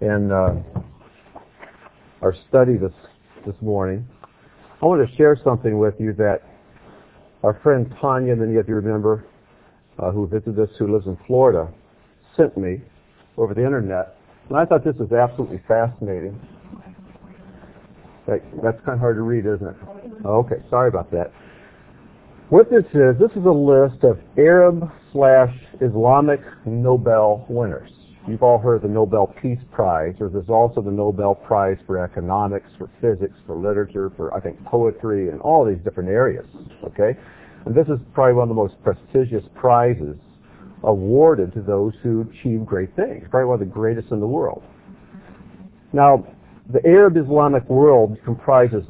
in our study this morning. I want to share something with you that our friend Tanya, many of you remember, who visited us, who lives in Florida, sent me over the internet. And I thought this was absolutely fascinating. That's kind of hard to read, isn't it? Oh, okay, sorry about that. What this is a list of Arab/Islamic Nobel winners. You've all heard of the Nobel Peace Prize, or there's also the Nobel Prize for economics, for physics, for literature, for, I think, poetry, and all these different areas, okay? And this is probably one of the most prestigious prizes awarded to those who achieve great things, probably one of the greatest in the world. Now, the Arab Islamic world comprises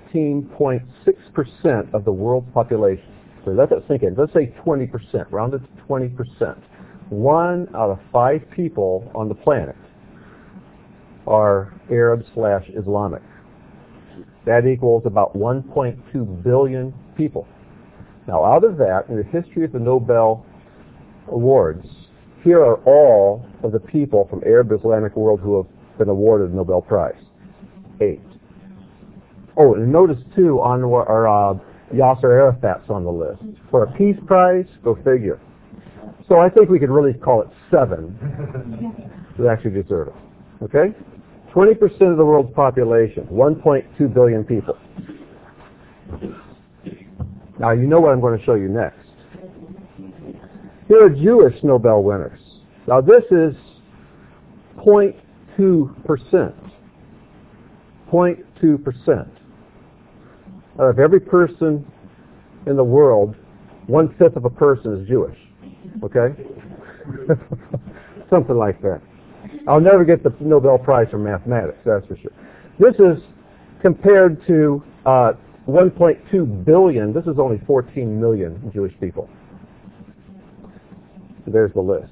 19.6% of the world's population. So let that sink in. Let's say 20%, rounded to 20%. 1 out of 5 people on the planet are Arab/Islamic. That equals about 1.2 billion people. Now, out of that, in the history of the Nobel Awards, here are all of the people from Arab Islamic world who have been awarded the Nobel Prize. 8. Oh, and notice too, Yasser Arafat's on the list. For a peace prize, go figure. So I think we could really call it 7 who actually deserve it. Okay? 20% of the world's population, 1.2 billion people. Now you know what I'm going to show you next. Here are Jewish Nobel winners. Now this is 0.2%. 0.2%. Out of every person in the world, 1/5 of a person is Jewish. Okay? Something like that. I'll never get the Nobel Prize for mathematics, that's for sure. This is compared to 1.2 billion. This is only 14 million Jewish people. There's the list.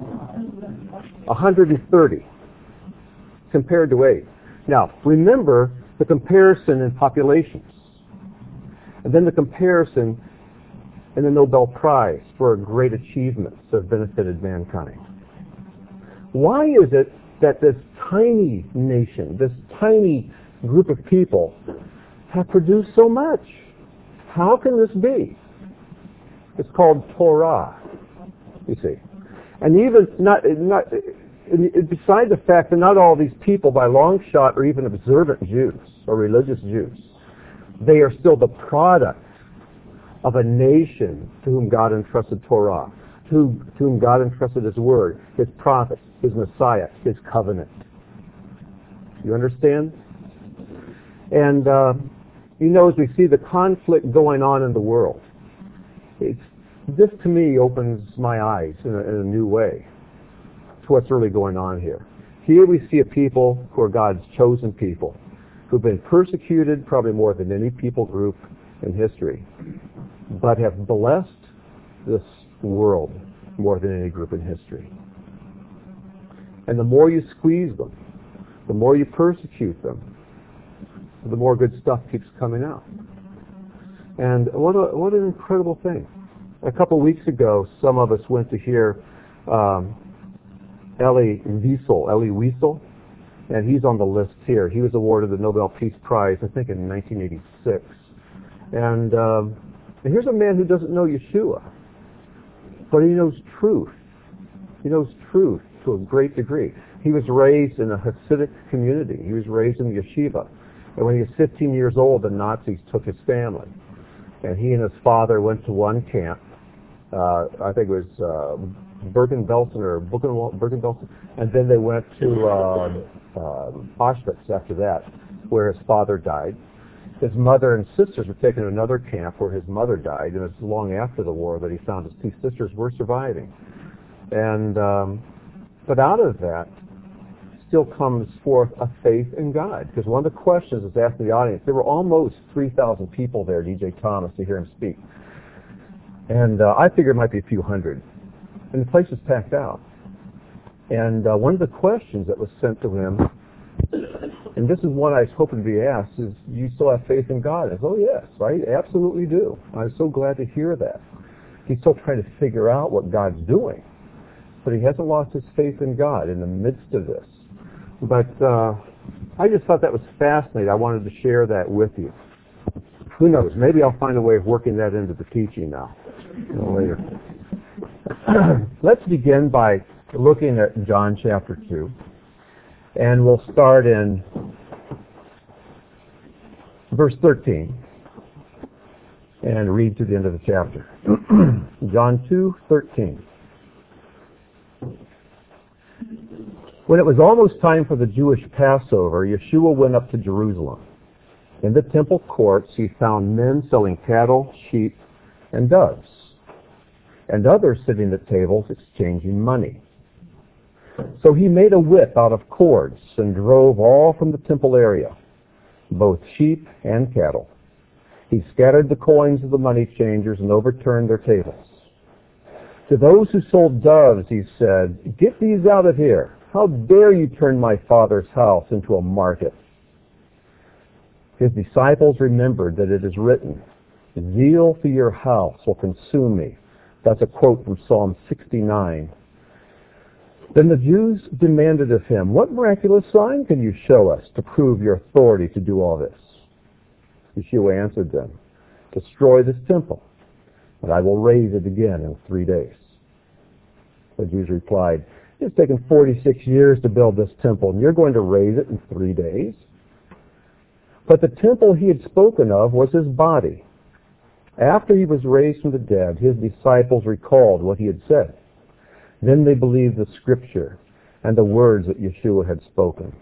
130 compared to 8. Now, remember the comparison in populations, and then the comparison in the Nobel Prize for great achievements that have benefited mankind. Why is it that this tiny nation, this tiny group of people, have produced so much? How can this be? It's called Torah, you see. And even beside the fact that not all these people by long shot are even observant Jews or religious Jews, they are still the product of a nation to whom God entrusted Torah, to whom God entrusted His Word, His prophets, His Messiah, His covenant. You understand? And, as we see the conflict going on in the world, this to me opens my eyes in a new way to what's really going on here. Here we see a people who are God's chosen people, who've been persecuted probably more than any people group in history, but have blessed this world more than any group in history. And the more you squeeze them, the more you persecute them, the more good stuff keeps coming out. And what an incredible thing. A couple weeks ago, some of us went to hear Elie Wiesel, and he's on the list here. He was awarded the Nobel Peace Prize, I think, in 1986. And here's a man who doesn't know Yeshua, but he knows truth. He knows truth to a great degree. He was raised in a Hasidic community. He was raised in the yeshiva. And when he was 15 years old, the Nazis took his family. And he and his father went to one camp. I think it was Bergen-Belsen. And then they went to Auschwitz after that, where his father died. His mother and sisters were taken to another camp where his mother died, and it was long after the war that he found his 2 sisters were surviving. And but out of that still comes forth a faith in God. Because one of the questions was asked in the audience, there were almost 3,000 people there, D.J. Thomas, to hear him speak. And I figured it might be a few hundred. And the place was packed out. And one of the questions that was sent to him, and this is one I was hoping to be asked, is, you still have faith in God? I said, oh yes, I absolutely do. I was so glad to hear that. He's still trying to figure out what God's doing. But he hasn't lost his faith in God in the midst of this. But I just thought that was fascinating. I wanted to share that with you. Who knows? Maybe I'll find a way of working that into the teaching now, later. Let's begin by looking at John chapter 2. And we'll start in verse 13 and read to the end of the chapter. John 2:13. When it was almost time for the Jewish Passover, Yeshua went up to Jerusalem. In the temple courts he found men selling cattle, sheep, and doves, and others sitting at tables exchanging money. So he made a whip out of cords and drove all from the temple area, both sheep and cattle. He scattered the coins of the money changers and overturned their tables. To those who sold doves he said, "Get these out of here. How dare you turn my Father's house into a market?" His disciples remembered that it is written, "Zeal for your house will consume me." That's a quote from Psalm 69. Then the Jews demanded of him, "What miraculous sign can you show us to prove your authority to do all this?" Yeshua answered them, "Destroy this temple, and I will raise it again in 3 days." The Jews replied, "It's taken 46 years to build this temple, and you're going to raise it in 3 days?" But the temple he had spoken of was his body. After he was raised from the dead, his disciples recalled what he had said. Then they believed the scripture and the words that Yeshua had spoken.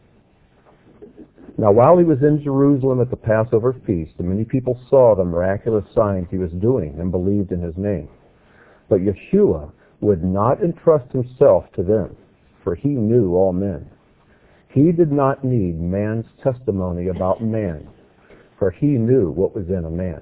Now while he was in Jerusalem at the Passover feast, many people saw the miraculous signs he was doing and believed in his name. But Yeshua would not entrust himself to them, for he knew all men. He did not need man's testimony about man, for he knew what was in a man.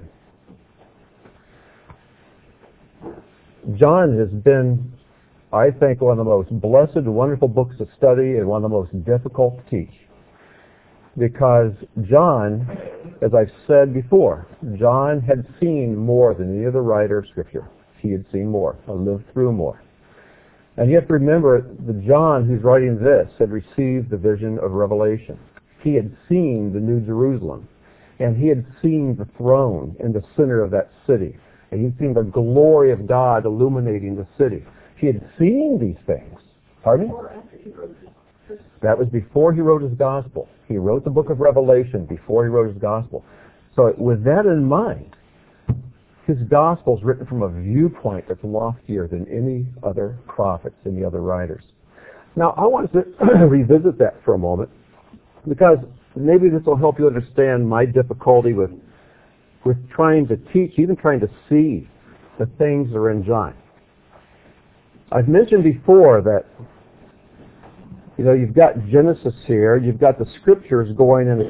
John has been, I think, one of the most blessed and wonderful books to study and one of the most difficult to teach. Because John, as I've said before, John had seen more than any other writer of Scripture. He had seen more, and lived through more. And you have to remember that John, who's writing this, had received the vision of Revelation. He had seen the New Jerusalem, and he had seen the throne in the center of that city, and he'd seen the glory of God illuminating the city. He had seen these things. Pardon me? That was before he wrote his gospel. He wrote the book of Revelation before he wrote his gospel. So with that in mind, his gospel is written from a viewpoint that's loftier than any other prophets, any other writers. Now, I want to revisit that for a moment, because maybe this will help you understand my difficulty with trying to teach, even trying to see the things that are in John. I've mentioned before that, you've got Genesis here, you've got the scriptures going in a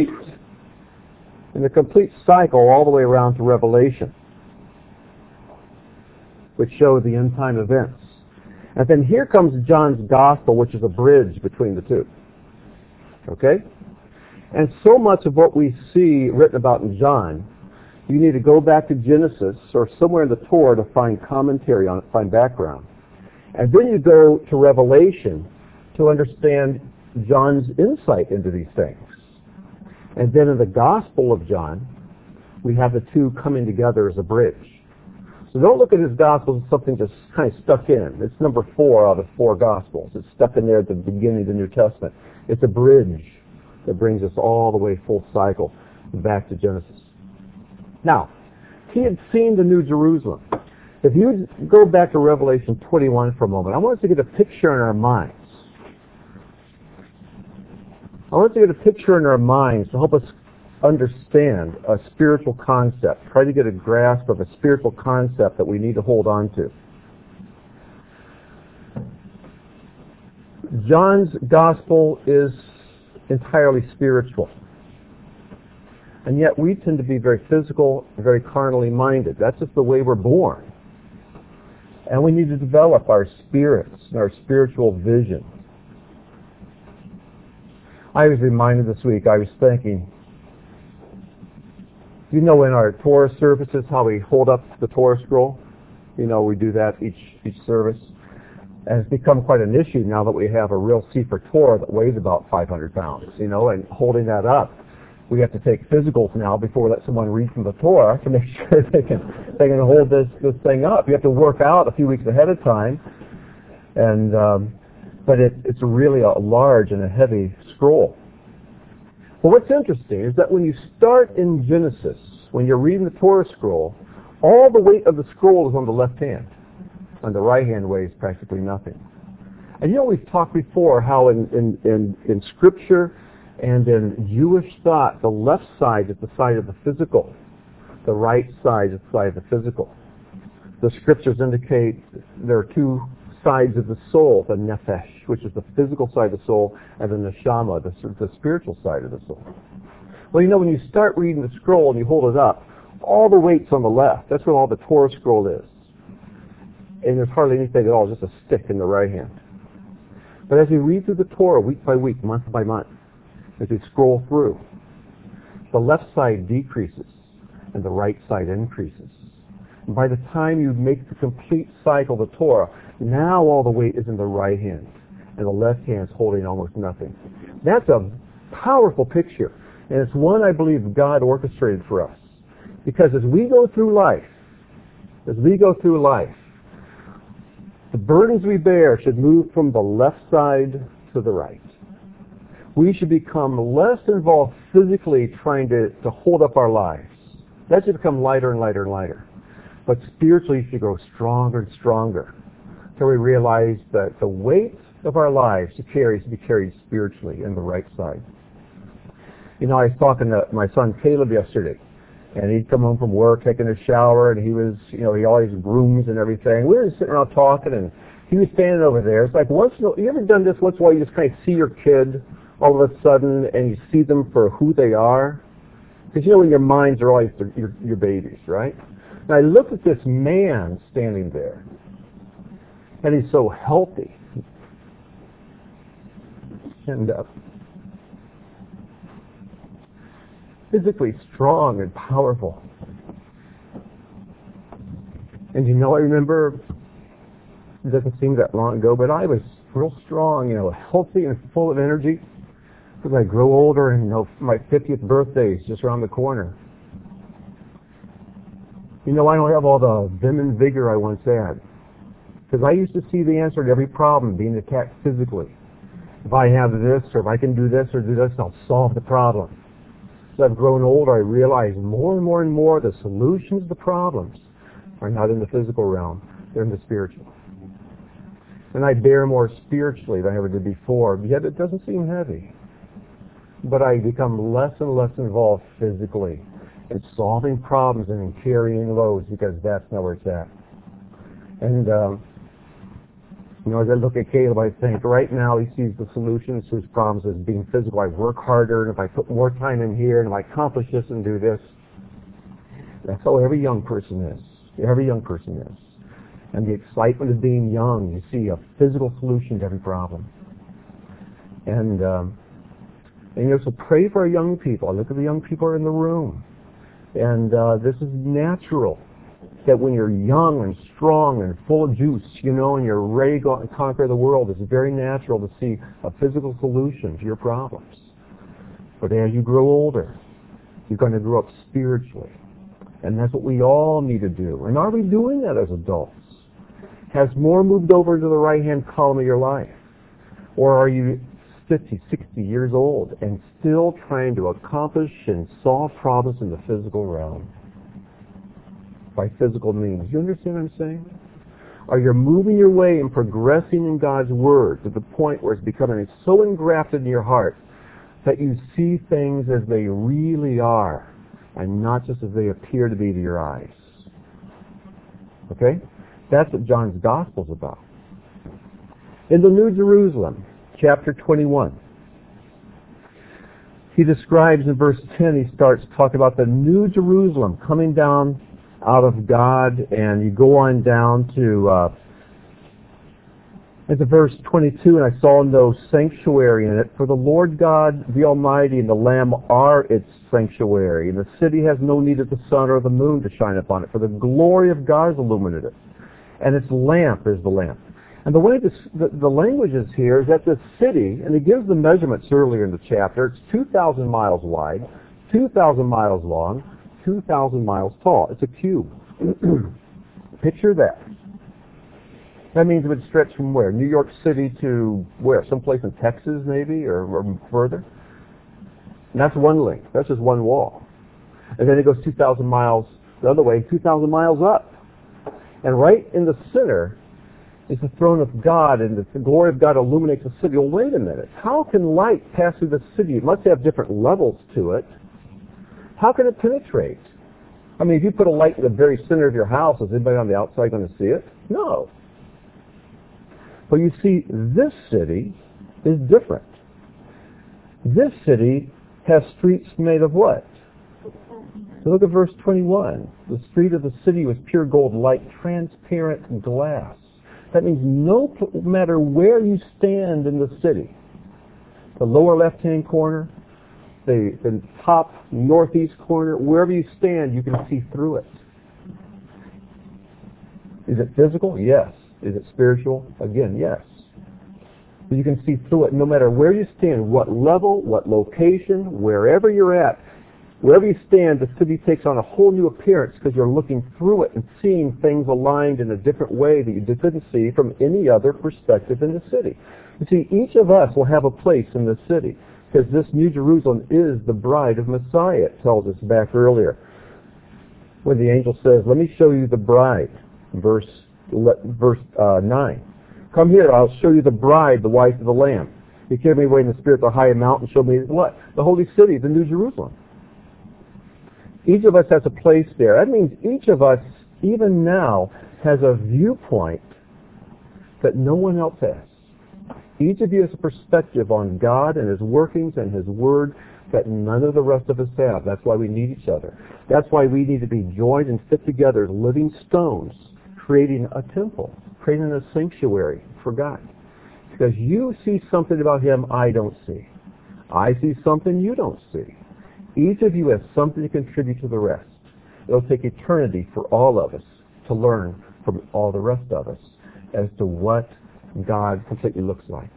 complete cycle all the way around to Revelation, which show the end time events. And then here comes John's gospel, which is a bridge between the two. Okay? And so much of what we see written about in John, you need to go back to Genesis or somewhere in the Torah to find commentary on it, find background. And then you go to Revelation to understand John's insight into these things. And then in the Gospel of John, we have the two coming together as a bridge. So don't look at his Gospel as something just kind of stuck in. It's number 4 out of 4 Gospels. It's stuck in there at the beginning of the New Testament. It's a bridge that brings us all the way full cycle back to Genesis. Now, he had seen the New Jerusalem. If you go back to Revelation 21 for a moment, I want us to get a picture in our minds. I want us to get a picture in our minds to help us understand a spiritual concept. Try to get a grasp of a spiritual concept that we need to hold on to. John's gospel is entirely spiritual. And yet we tend to be very physical, very carnally minded. That's just the way we're born. And we need to develop our spirits and our spiritual vision. I was reminded this week, I was thinking, in our Torah services, how we hold up the Torah scroll? We do that each service. And it's become quite an issue now that we have a real Sefer Torah that weighs about 500 pounds, and holding that up. We have to take physicals now before we let someone read from the Torah to make sure they can hold this thing up. You have to work out a few weeks ahead of time, and but it's really a large and a heavy scroll. Well, what's interesting is that when you start in Genesis, when you're reading the Torah scroll, all the weight of the scroll is on the left hand. On the right hand weighs practically nothing. And we've talked before how in Scripture and in Jewish thought, the left side is the side of the physical. The right side is the side of the physical. The Scriptures indicate there are two sides of the soul, the nephesh, which is the physical side of the soul, and the neshama, the spiritual side of the soul. Well, when you start reading the scroll and you hold it up, all the weight's on the left. That's where all the Torah scroll is. And there's hardly anything at all, just a stick in the right hand. But as we read through the Torah week by week, month by month, as we scroll through, the left side decreases and the right side increases. And by the time you make the complete cycle of the Torah, now all the weight is in the right hand, and the left hand is holding almost nothing. That's a powerful picture, and it's one I believe God orchestrated for us. Because as we go through life, the burdens we bear should move from the left side to the right. We should become less involved physically trying to hold up our lives. That should become lighter and lighter and lighter. But spiritually, it should grow stronger and stronger until we realize that the weight of our lives should be carried spiritually in the right side. I was talking to my son Caleb yesterday, and he'd come home from work, taking a shower, and he was, he always grooms and everything. We were just sitting around talking, and he was standing over there. It's like you ever done this once in a while? You just kind of see your kid all of a sudden, and you see them for who they are. Because in your minds are always your babies, right? And I looked at this man standing there, and he's so healthy, and physically strong and powerful. And I remember, it doesn't seem that long ago, but I was real strong, healthy and full of energy. As I grow older, and my 50th birthday is just around the corner. I don't have all the vim and vigor I once had. Because I used to see the answer to every problem being attacked physically. If I have this, or if I can do this or do this, I'll solve the problem. As I've grown older, I realize more and more and more the solutions to the problems are not in the physical realm, they're in the spiritual. And I bear more spiritually than I ever did before, yet it doesn't seem heavy. But I become less and less involved physically in solving problems and in carrying loads, because that's not where it's at. And as I look at Caleb, I think right now he sees the solutions to his problems as being physical. I work harder, and if I put more time in here, and if I accomplish this and do this. That's how every young person is. Every young person is. And the excitement of being young, you see a physical solution to every problem. And so pray for our young people. I look at the young people in the room. And this is natural. That when you're young and strong and full of juice, and you're ready to go out and conquer the world, it's very natural to see a physical solution to your problems. But as you grow older, you're going to grow up spiritually. And that's what we all need to do. And are we doing that as adults? Has more moved over to the right-hand column of your life? Or are you 50, 60 years old and still trying to accomplish and solve problems in the physical realm? By physical means. You understand what I'm saying? Are you moving your way and progressing in God's Word to the point where it's becoming so engrafted in your heart that you see things as they really are and not just as they appear to be to your eyes? Okay? That's what John's Gospel is about. In the New Jerusalem, chapter 21, he describes in verse 10, he starts talking about the New Jerusalem coming down out of God, and you go on down to verse 22, and I saw no sanctuary in it, for the Lord God, the Almighty, and the Lamb are its sanctuary, and the city has no need of the sun or the moon to shine upon it, for the glory of God has illuminated it, and its lamp is the Lamb. And the way the language is here is that this city, and he gives the measurements earlier in the chapter, it's 2,000 miles wide, 2,000 miles long, 2,000 miles tall. It's a cube. Picture that. That means it would stretch from where? New York City to where? Someplace in Texas maybe, or further? And that's one length. That's just one wall. And then it goes 2,000 miles the other way, 2,000 miles up. And right in the center is the throne of God, and the glory of God illuminates the city. Well, wait a minute. How can light pass through the city? It must have different levels to it. How can it penetrate? I mean, if you put a light in the very center of your house, is anybody on the outside going to see it? No. But you see, this city is different. This city has streets made of what? So look at verse 21. The street of the city was pure gold, like transparent glass. That means no matter where you stand in the city, the lower left-hand corner, the top northeast corner, wherever you stand, you can see through it. Is it physical? Yes. Is it spiritual? Again, yes. But you can see through it no matter where you stand, what level, what location, wherever you're at. Wherever you stand, the city takes on a whole new appearance because you're looking through it and seeing things aligned in a different way that you couldn't see from any other perspective in the city. You see, each of us will have a place in the city because this New Jerusalem is the bride of Messiah, it tells us back earlier. When the angel says, let me show you the bride, verse 9. Come here, I'll show you the bride, the wife of the Lamb. He carried me away in the spirit to a high mountain and showed me what? The holy city, the New Jerusalem. Each of us has a place there. That means each of us, even now, has a viewpoint that no one else has. Each of you has a perspective on God and His workings and His Word that none of the rest of us have. That's why we need each other. That's why we need to be joined and fit together as living stones, creating a temple, creating a sanctuary for God. Because you see something about Him I don't see. I see something you don't see. Each of you has something to contribute to the rest. It'll take eternity for all of us to learn from all the rest of us as to what God completely looks like.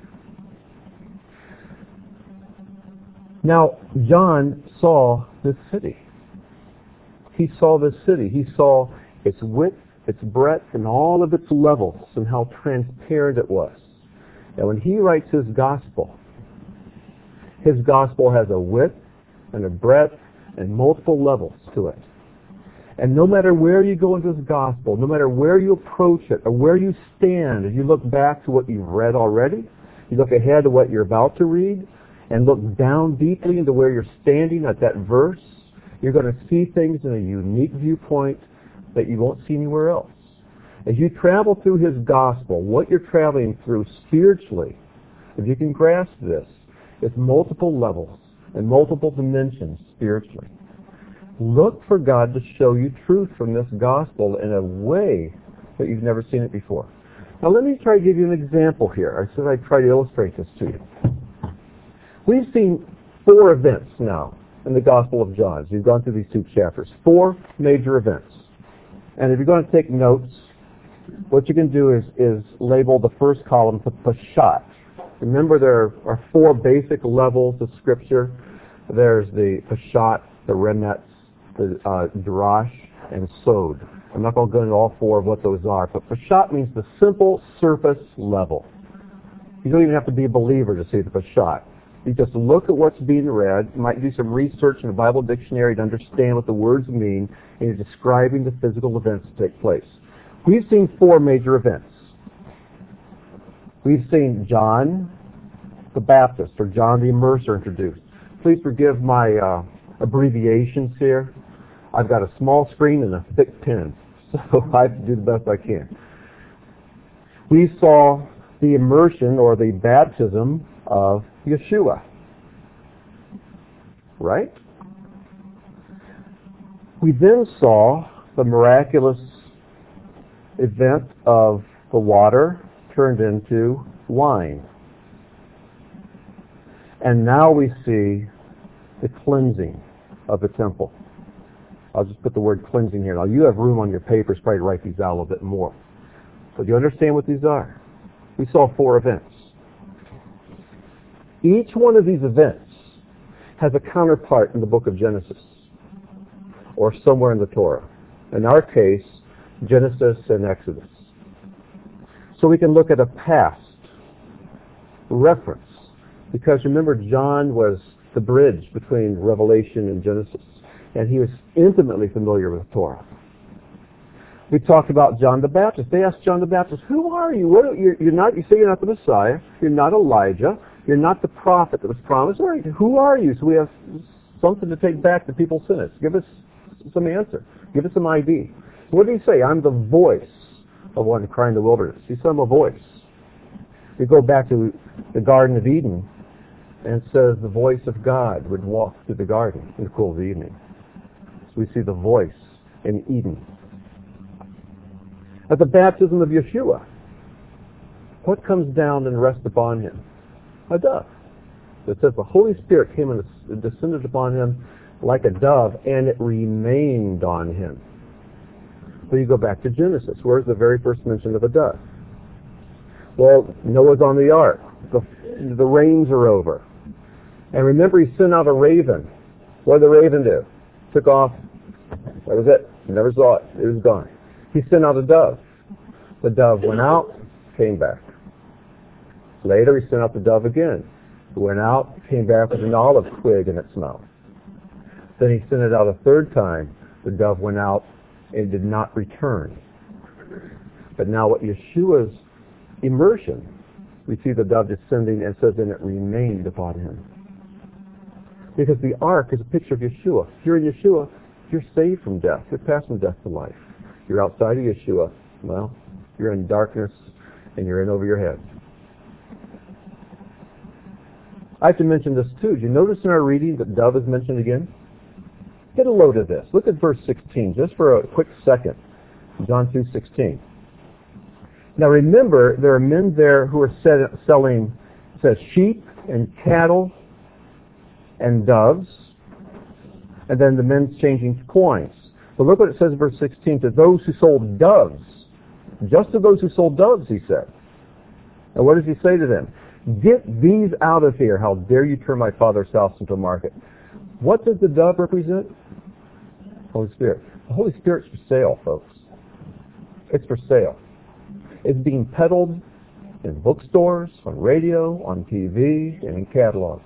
Now, John saw this city. He saw this city. He saw its width, its breadth, and all of its levels, and how transparent it was. Now, when he writes his gospel has a width and a breadth and multiple levels to it. And no matter where you go into this gospel, no matter where you approach it or where you stand, as you look back to what you've read already, you look ahead to what you're about to read, and look down deeply into where you're standing at that verse, you're going to see things in a unique viewpoint that you won't see anywhere else. As you travel through his gospel, what you're traveling through spiritually, if you can grasp this, it's multiple levels and multiple dimensions spiritually. Look for God to show you truth from this gospel in a way that you've never seen it before. Now let me try to give you an example here. I said I'd try to illustrate this to you. We've seen 4 events now in the Gospel of John. We've gone through these 2 chapters. 4 major events. And if you're going to take notes, what you can do is label the first column the Peshat. Remember, there are 4 basic levels of Scripture. There's the Peshat, the Remetz, the Darash, and Sod. I'm not going to go into all 4 of what those are, but Peshat means the simple surface level. You don't even have to be a believer to see the Peshat. You just look at what's being read. You might do some research in the Bible dictionary to understand what the words mean, and you're describing the physical events that take place. We've seen 4 major events. We've seen John the Baptist, or John the Immerser, introduced. Please forgive my abbreviations here. I've got a small screen and a thick pen, so I have to do the best I can. We saw the immersion, or the baptism, of Yeshua. Right? We then saw the miraculous event of the water turned into wine. And now we see the cleansing of the temple. I'll just put the word cleansing here. Now you have room on your papers probably to write these out a little bit more. So do you understand what these are? we saw 4 events. Each one of these events has a counterpart in the book of Genesis or somewhere in the Torah. In our case, Genesis and Exodus. So we can look at a past reference, because remember, John was the bridge between Revelation and Genesis, and he was intimately familiar with Torah. We talked about John the Baptist. They asked John the Baptist, "Who are you? You say you're not the Messiah. You're not Elijah. You're not the prophet that was promised. Who are you?" So we have something to take back to people's sentence. Give us some answer. Give us some ID. What did he say? "I'm the voice of one crying in the wilderness." He said, "I'm a voice." We go back to the Garden of Eden, and it says the voice of God would walk through the garden in the cool of the evening. So we see the voice in Eden. At the baptism of Yeshua, what comes down and rests upon him? A dove. It says the Holy Spirit came and descended upon him like a dove, and it remained on him. So you go back to Genesis. Where's the very first mention of a dove? Well, Noah's on the ark. The rains are over. And remember, he sent out a raven. What did the raven do? Took off. That was it. Never saw it. It was gone. He sent out a dove. The dove went out, came back. Later, he sent out the dove again. It went out, came back with an olive twig in its mouth. Then he sent it out a third time. The dove went out and did not return. But now at Yeshua's immersion, we see the dove descending, and says, "And it remained upon him." Because the ark is a picture of Yeshua. If you're in Yeshua, you're saved from death. You're passed from death to life. You're outside of Yeshua, well, you're in darkness, and you're in over your head. I have to mention this too. Did you notice in our reading that dove is mentioned again? Get a load of this. Look at verse 16, just for a quick second. John 2:16. Now remember, there are men there who are selling, it says, sheep and cattle and doves, and then the men's changing coins. But look what it says in verse 16, to those who sold doves. Just to those who sold doves, he said. And what does he say to them? "Get these out of here. How dare you turn my Father's house into a market." What does the dove represent? Holy Spirit. The Holy Spirit's for sale, folks. It's for sale. It's being peddled in bookstores, on radio, on TV, and in catalogs.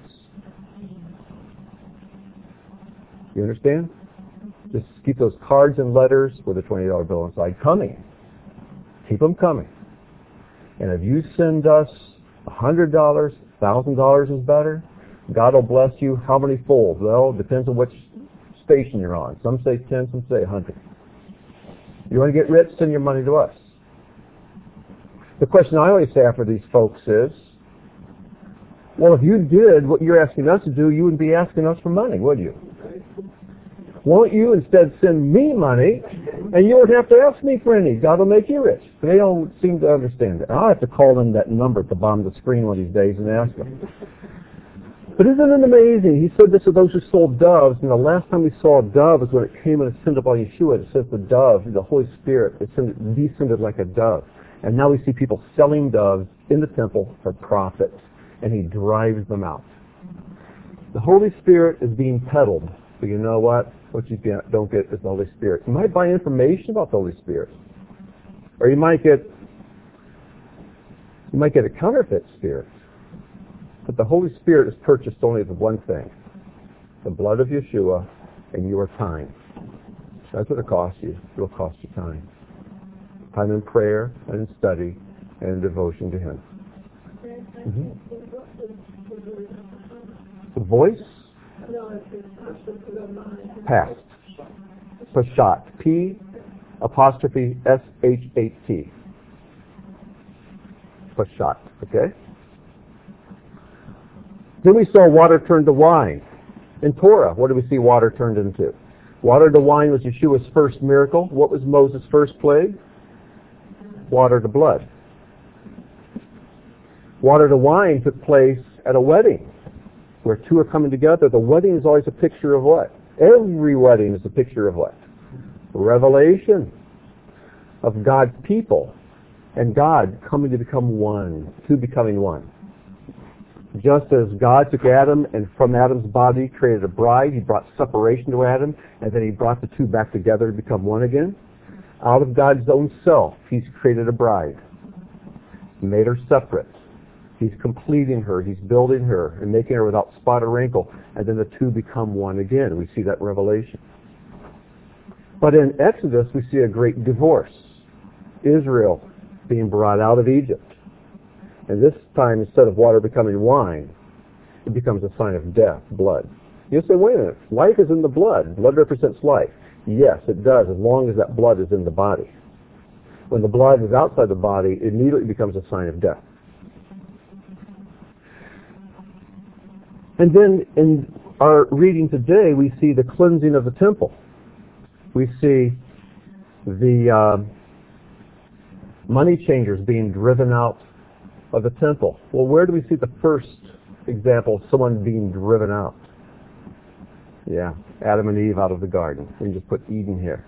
You understand? Just keep those cards and letters with a $20 bill inside coming. Keep them coming. And if you send us $100, $1,000 is better, God will bless you. How many folds? Well, it depends on which station you're on. Some say 10, some say 100. You want to get rich, send your money to us. The question I always say after these folks is, well, if you did what you're asking us to do, you wouldn't be asking us for money, would you? Won't you instead send me money, and you won't have to ask me for any? God will make you rich. They don't seem to understand that. I'll have to call them that number at the bottom of the screen one of these days and ask them. But isn't it amazing? He said this to those who sold doves, and the last time we saw a dove was when it came and ascended upon Yeshua. It says the dove, the Holy Spirit, descended like a dove. And now we see people selling doves in the temple for profit, and he drives them out. The Holy Spirit is being peddled. But you know what? What you don't get is the Holy Spirit. You might buy information about the Holy Spirit. Or you might get a counterfeit spirit. But the Holy Spirit is purchased only with one thing: the blood of Yeshua and your time. That's what it costs you. It will cost you time. Time in prayer and in study and in devotion to Him. Mm-hmm. The voice? Past. Pashat. P''S''H''T. Pashat. Okay? Then we saw water turned to wine. In Torah, what do we see water turned into? Water to wine was Yeshua's first miracle. What was Moses' first plague? Water to blood. Water to wine took place at a wedding where two are coming together. The wedding is always a picture of what? Every wedding is a picture of what? Revelation of God's people and God coming to become one, two becoming one. Just as God took Adam and from Adam's body created a bride, he brought separation to Adam, and then he brought the two back together to become one again. Out of God's own self, he's created a bride. He made her separate. He's completing her, he's building her, and making her without spot or wrinkle, and then the two become one again. We see that in Revelation. But in Exodus, we see a great divorce. Israel being brought out of Egypt. And this time, instead of water becoming wine, it becomes a sign of death, blood. You say, wait a minute, life is in the blood. Blood represents life. Yes, it does, as long as that blood is in the body. When the blood is outside the body, it immediately becomes a sign of death. And then in our reading today, we see the cleansing of the temple. We see the money changers being driven out of the temple. Well, where do we see the first example of someone being driven out? Yeah, Adam and Eve out of the garden. We can just put Eden here.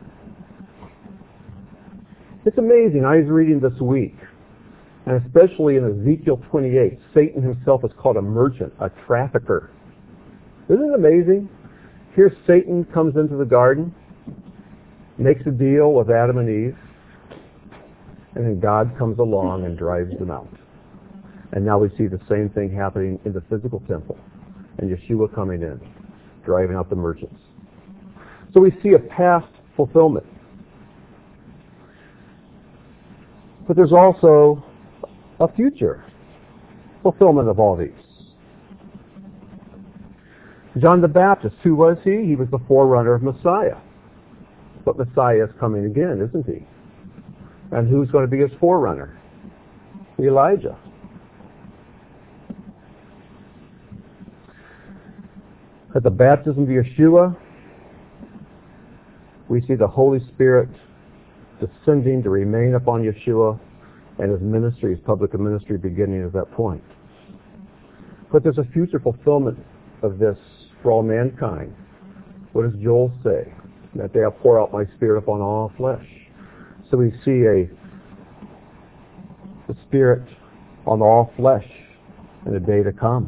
It's amazing. I was reading this week, and especially in Ezekiel 28, Satan himself is called a merchant, a trafficker. Isn't it amazing? Here Satan comes into the garden, makes a deal with Adam and Eve, and then God comes along and drives them out. And now we see the same thing happening in the physical temple, and Yeshua coming in, driving out the merchants. So we see a past fulfillment. But there's also a future fulfillment of all these. John the Baptist, who was he? He was the forerunner of Messiah. But Messiah is coming again, isn't he? And who's going to be his forerunner? Elijah. At the baptism of Yeshua, we see the Holy Spirit descending to remain upon Yeshua, and his ministry, his public ministry, beginning at that point. But there's a future fulfillment of this for all mankind. What does Joel say? That day I'll pour out my Spirit upon all flesh. So we see the Spirit on all flesh in the day to come.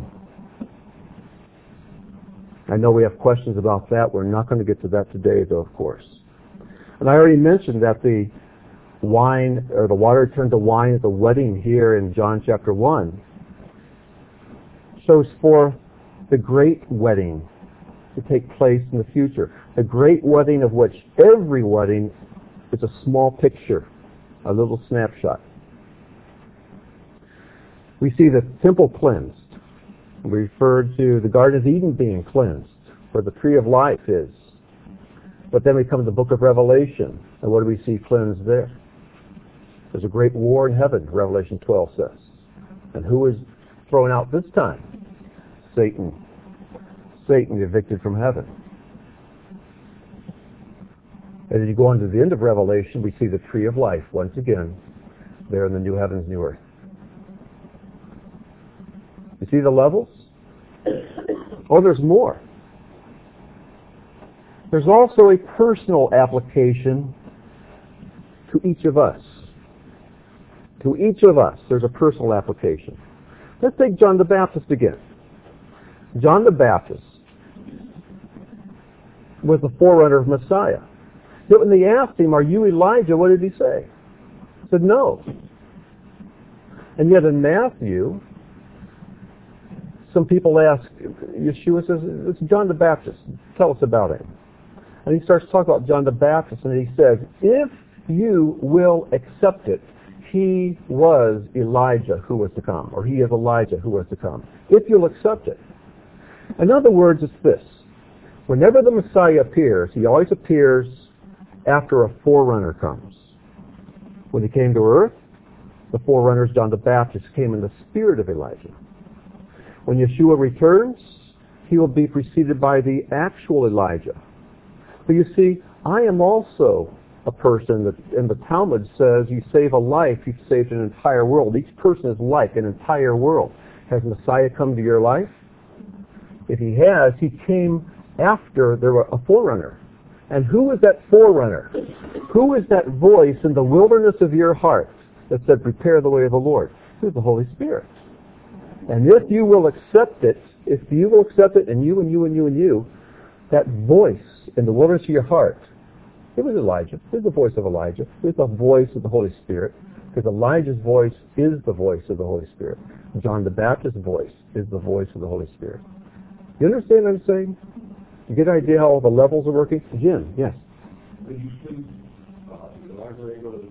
I know we have questions about that. We're not going to get to that today, though, of course. And I already mentioned that the wine, or the water turned to wine at the wedding here in John chapter 1, shows forth the great wedding to take place in the future. The great wedding of which every wedding is a small picture, a little snapshot. We see the temple cleansed. We referred to the Garden of Eden being cleansed, where the tree of life is. But then we come to the book of Revelation, and what do we see cleansed there? There's a great war in heaven, Revelation 12 says. And who is thrown out this time? Satan. Satan evicted from heaven. And as you go on to the end of Revelation, we see the tree of life once again there in the new heavens, new earth. You see the levels? Oh, there's more. There's also a personal application to each of us. To each of us, there's a personal application. Let's take John the Baptist again. John the Baptist was the forerunner of Messiah. Yet when they asked him, "Are you Elijah?" what did he say? He said, "No." And yet in Matthew, some people ask, Yeshua says, "It's John the Baptist. Tell us about him." And he starts talking about John the Baptist, and he says, "If you will accept it, he was Elijah who was to come," or he is Elijah who was to come. If you'll accept it. In other words, it's this. Whenever the Messiah appears, he always appears after a forerunner comes. When he came to earth, the forerunners, John the Baptist, came in the spirit of Elijah. When Yeshua returns, he will be preceded by the actual Elijah. But you see, I am also a person that in the Talmud says you save a life, you've saved an entire world. Each person is like an entire world. Has Messiah come to your life? If he has, he came after there were a forerunner. And who is that forerunner? Who is that voice in the wilderness of your heart that said, prepare the way of the Lord? Through the Holy Spirit. And if you will accept it, and you and you and you and you, that voice in the wilderness of your heart, it was Elijah. It was the voice of Elijah. It was the voice of the Holy Spirit. Because Elijah's voice is the voice of the Holy Spirit. John the Baptist's voice is the voice of the Holy Spirit. You understand what I'm saying? You get an idea how all the levels are working? Jim, yes. When you see elaborate on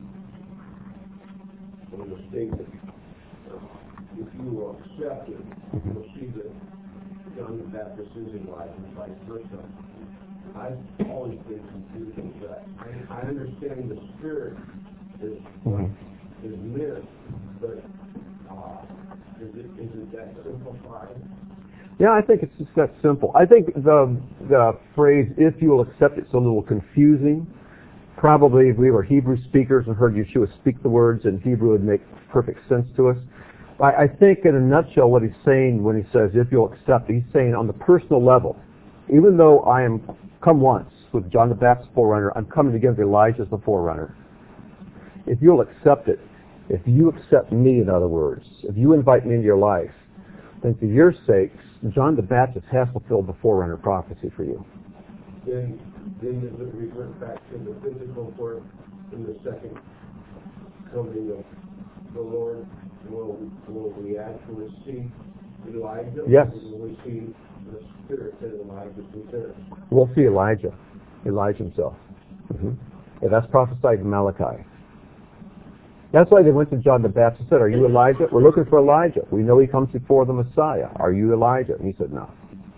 the statement, if you will accept it, you'll see that John the Baptist is Elijah and vice versa. I've always been confused with that. I understand the Spirit is meant, but is it that simplified? Yeah, I think it's just that simple. I think the phrase, if you will accept it's a little confusing. Probably if we were Hebrew speakers and heard Yeshua speak the words in Hebrew, it would make perfect sense to us. I think in a nutshell what he's saying when he says, if you'll accept, he's saying on the personal level, even though I am come once with John the Baptist forerunner, I'm coming again with Elijah as the forerunner. If you'll accept it, if you accept me, in other words, if you invite me into your life, then for your sakes, John the Baptist has fulfilled the forerunner prophecy for you. Then does it revert back to the physical birth in the second coming of the Lord? Will we actually see Elijah? Yes. Or will we see the Spirit that Elijah presented? We'll see Elijah himself. Yeah, that's prophesied in Malachi. That's why they went to John the Baptist and said, are you Elijah? We're looking for Elijah. We know he comes before the Messiah. Are you Elijah? And he said, no.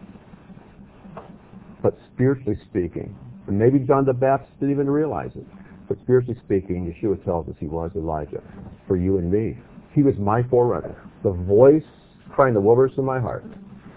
But spiritually speaking, and maybe John the Baptist didn't even realize it, but spiritually speaking, Yeshua tells us he was Elijah for you and me. He was my forerunner. The voice crying the wilderness in my heart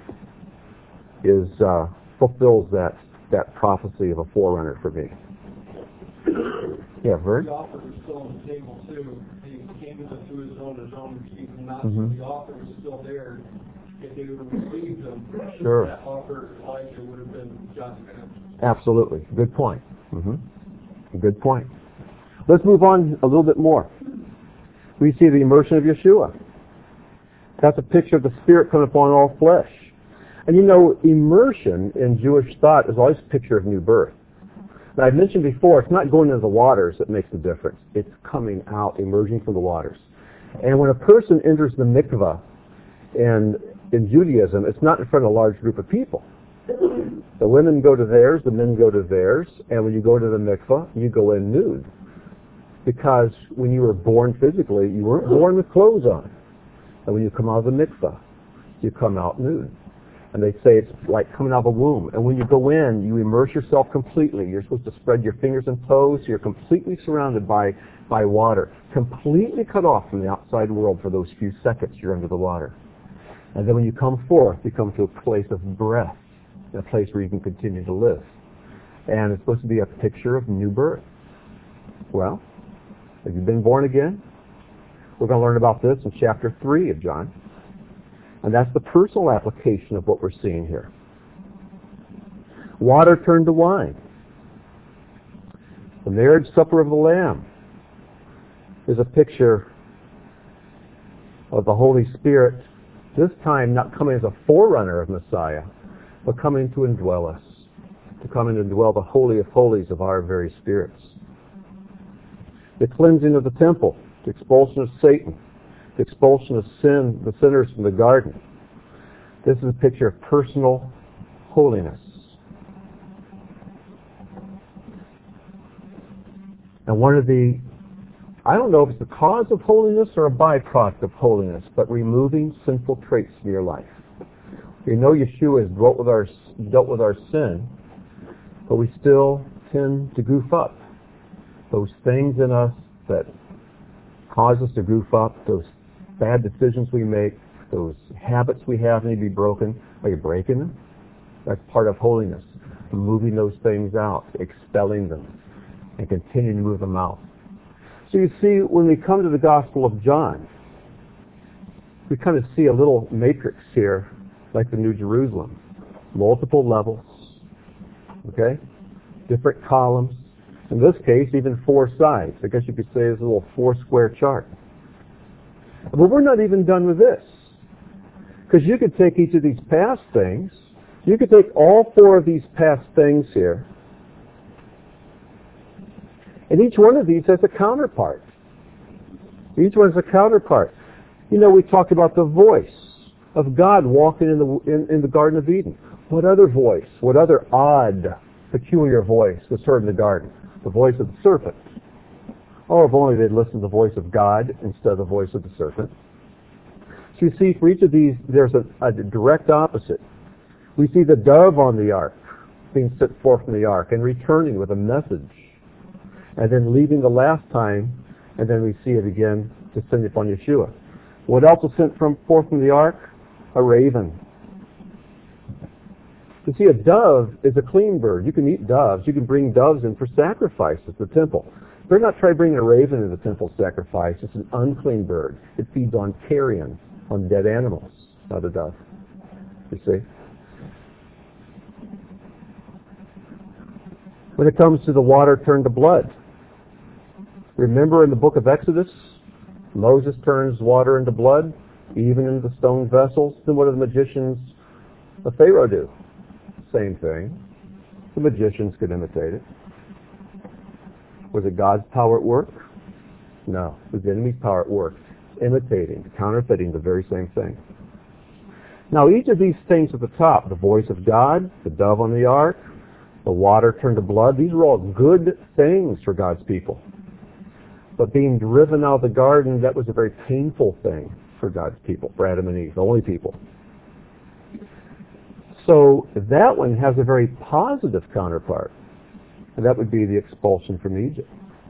fulfills that prophecy of a forerunner for me. Yeah, Vern? The offer was still on the table too. He came to his own received him not. So the offer was still there. If they would have received him, sure, that offer Elijah would have been John the Baptist. Absolutely. Good point. Good point. Let's move on a little bit more. We see the immersion of Yeshua. That's a picture of the Spirit coming upon all flesh. And you know, immersion in Jewish thought is always a picture of new birth. Now, I've mentioned before, it's not going into the waters that makes the difference. It's coming out, emerging from the waters. And when a person enters the mikvah in Judaism, it's not in front of a large group of people. The women go to theirs, the men go to theirs, and when you go to the mikvah, you go in nude. Because when you were born physically, you weren't born with clothes on. And when you come out of the mikvah, you come out nude. And they say it's like coming out of a womb. And when you go in, you immerse yourself completely. You're supposed to spread your fingers and toes. So you're completely surrounded by water. Completely cut off from the outside world for those few seconds you're under the water. And then when you come forth, you come to a place of breath, a place where you can continue to live. And it's supposed to be a picture of new birth. Well, have you been born again? We're going to learn about this in chapter 3 of John. And that's the personal application of what we're seeing here. Water turned to wine. The marriage supper of the Lamb is a picture of the Holy Spirit, this time not coming as a forerunner of Messiah, but coming to indwell us, to come and indwell the Holy of Holies of our very spirits. The cleansing of the temple, the expulsion of Satan, the expulsion of sin, the sinners from the garden. This is a picture of personal holiness. And one of the, I don't know if it's the cause of holiness or a byproduct of holiness, but removing sinful traits from your life. You know Yeshua has dealt with our sin, but we still tend to goof up. Those things in us that cause us to goof up, those bad decisions we make, those habits we have need to be broken. Are you breaking them? That's part of holiness. Moving those things out, expelling them, and continuing to move them out. So you see, when we come to the Gospel of John, we kind of see a little matrix here, like the New Jerusalem. Multiple levels, okay? Different columns. In this case, even 4 sides. I guess you could say it's a little 4-square chart. But we're not even done with this. Because you could take each of these past things, you could take all 4 of these past things here, and each one of these has a counterpart. Each one has a counterpart. You know, we talked about the voice of God walking in the Garden of Eden. What other voice, what other odd, peculiar voice was heard in the garden? The voice of the serpent. Oh, if only they'd listened to the voice of God instead of the voice of the serpent. So you see, for each of these, there's a direct opposite. We see the dove on the ark being sent forth from the ark and returning with a message, and then leaving the last time, and then we see it again descending upon Yeshua. What else was sent forth from the ark? A raven. You see, a dove is a clean bird. You can eat doves. You can bring doves in for sacrifice at the temple. Better not try bringing a raven in the temple sacrifice. It's an unclean bird. It feeds on carrion, on dead animals, not a dove. You see? When it comes to the water turned to blood, remember in the book of Exodus, Moses turns water into blood, even in the stone vessels. Then what do the magicians of Pharaoh do? Same thing. The magicians could imitate it. Was it God's power at work? No. It was the enemy's power at work, imitating, counterfeiting the very same thing. Now each of these things at the top, the voice of God, the dove on the ark, the water turned to blood, these are all good things for God's people. But being driven out of the garden, that was a very painful thing for God's people, for Adam and Eve, the only people. So that one has a very positive counterpart, and that would be the expulsion from Egypt.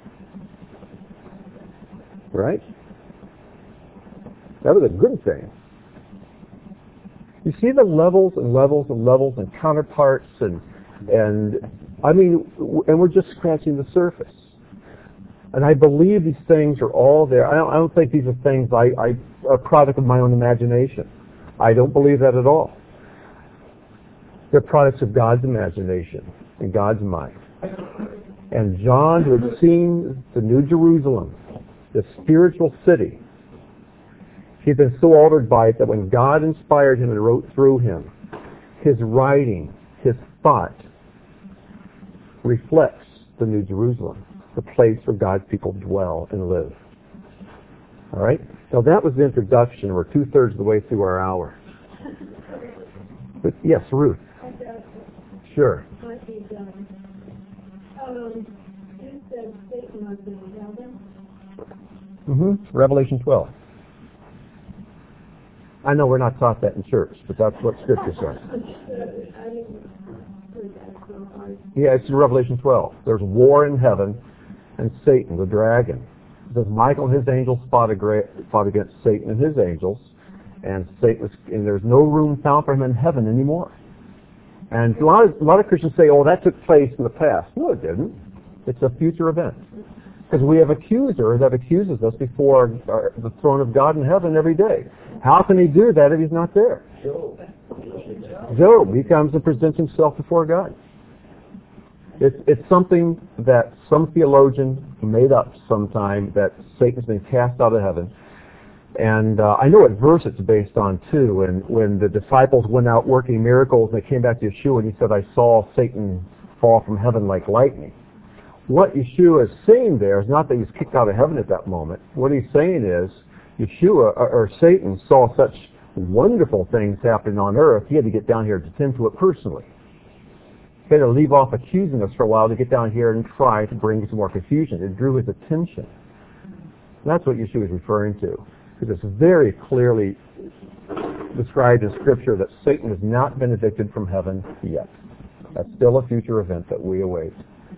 Right? That was a good thing. You see the levels and levels and levels and counterparts and I mean, and we're just scratching the surface. And I believe these things are all there. I don't think these are things are a product of my own imagination. I don't believe that at all. They're products of God's imagination and God's mind. And John, who had seen the New Jerusalem, the spiritual city, he'd been so altered by it that when God inspired him and wrote through him, his writing, his thought, reflects the New Jerusalem, the place where God's people dwell and live. All right? Now that was the introduction. We're 2/3 of the way through our hour. But yes, Ruth. Sure. You said Satan was in heaven. Revelation 12. I know we're not taught that in church, but that's what Scripture says. Yeah, it's in Revelation 12. There's war in heaven, and Satan, the dragon. It says Michael and his angels fought against Satan and his angels, and there's no room found for him in heaven anymore. And a lot of Christians say, oh, that took place in the past. No, it didn't. It's a future event. Because we have an accuser that accuses us before the throne of God in heaven every day. How can he do that if he's not there? Job. He comes and presents himself before God. It's something that some theologian made up sometime, that Satan's been cast out of heaven. And I know what verse it's based on, too. And when the disciples went out working miracles, and they came back to Yeshua, and he said, I saw Satan fall from heaven like lightning. What Yeshua is saying there is not that he's kicked out of heaven at that moment. What he's saying is, Yeshua, or Satan, saw such wonderful things happening on earth, he had to get down here to tend to it personally. He had to leave off accusing us for a while to get down here and try to bring some more confusion. It drew his attention. That's what Yeshua is referring to. Because it's very clearly described in Scripture that Satan has not been evicted from heaven yet. That's still a future event that we await.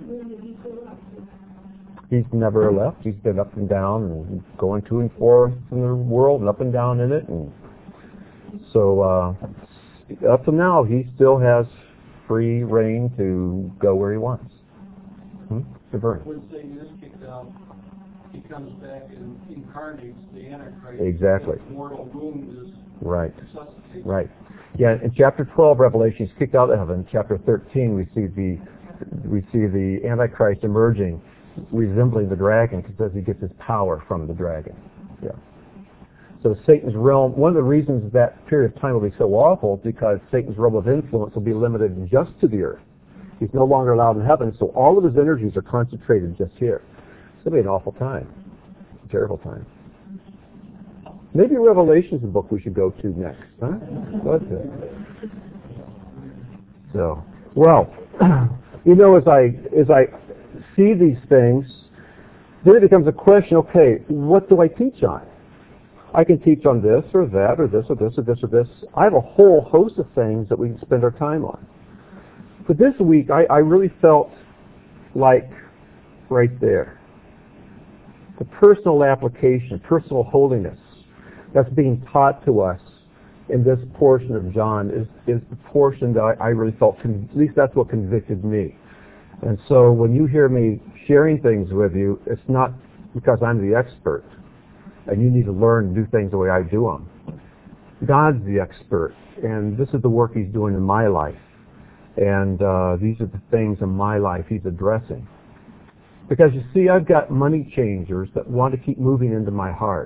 He's never left. He's been up and down and going to and forth in the world and up and down in it. And so up to now, he still has free reign to go where he wants. When Satan is kicked out, he comes back and incarnates the Antichrist. Exactly. His mortal wound is resuscitated. Right. Yeah, in chapter 12, Revelation, he's kicked out of heaven. Chapter 13, we see the Antichrist emerging, resembling the dragon, because he gets his power from the dragon. Yeah. So Satan's realm, one of the reasons that period of time will be so awful is because Satan's realm of influence will be limited just to the earth. He's no longer allowed in heaven, so all of his energies are concentrated just here. It's going to be an awful time. A terrible time. Maybe Revelation's the book we should go to next, huh? What's it? So, well, you know, as I see these things, then it becomes a question, okay, what do I teach on? I can teach on this or that or this or this or this or this. I have a whole host of things that we can spend our time on. But this week, I really felt like right there, the personal application, personal holiness that's being taught to us in this portion of John is the portion that I really felt, at least that's what convicted me. And so when you hear me sharing things with you, it's not because I'm the expert and you need to learn and do things the way I do them. God's the expert, and this is the work He's doing in my life. And these are the things in my life He's addressing. Because you see, I've got money changers that want to keep moving into my heart.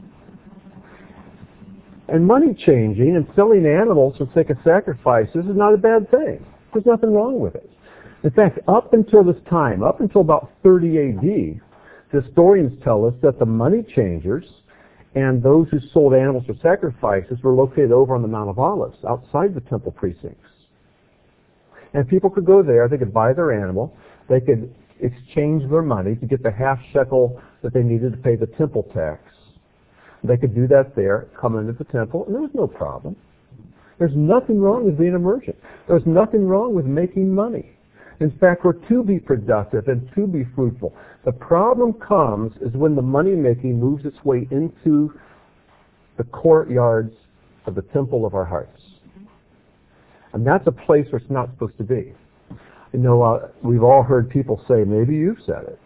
And money changing and selling animals for the sake of sacrifices is not a bad thing. There's nothing wrong with it. In fact, up until this time, up until about 30 A.D., the historians tell us that the money changers and those who sold animals for sacrifices were located over on the Mount of Olives, outside the temple precincts. And people could go there, they could buy their animal, they could exchange their money to get the half shekel that they needed to pay the temple tax. They could do that there, come into the temple, and there was no problem. There's nothing wrong with being a merchant. There's nothing wrong with making money. In fact, we're to be productive and to be fruitful. The problem comes is when the money making moves its way into the courtyards of the temple of our hearts. And that's a place where it's not supposed to be. You know, we've all heard people say, maybe you've said it,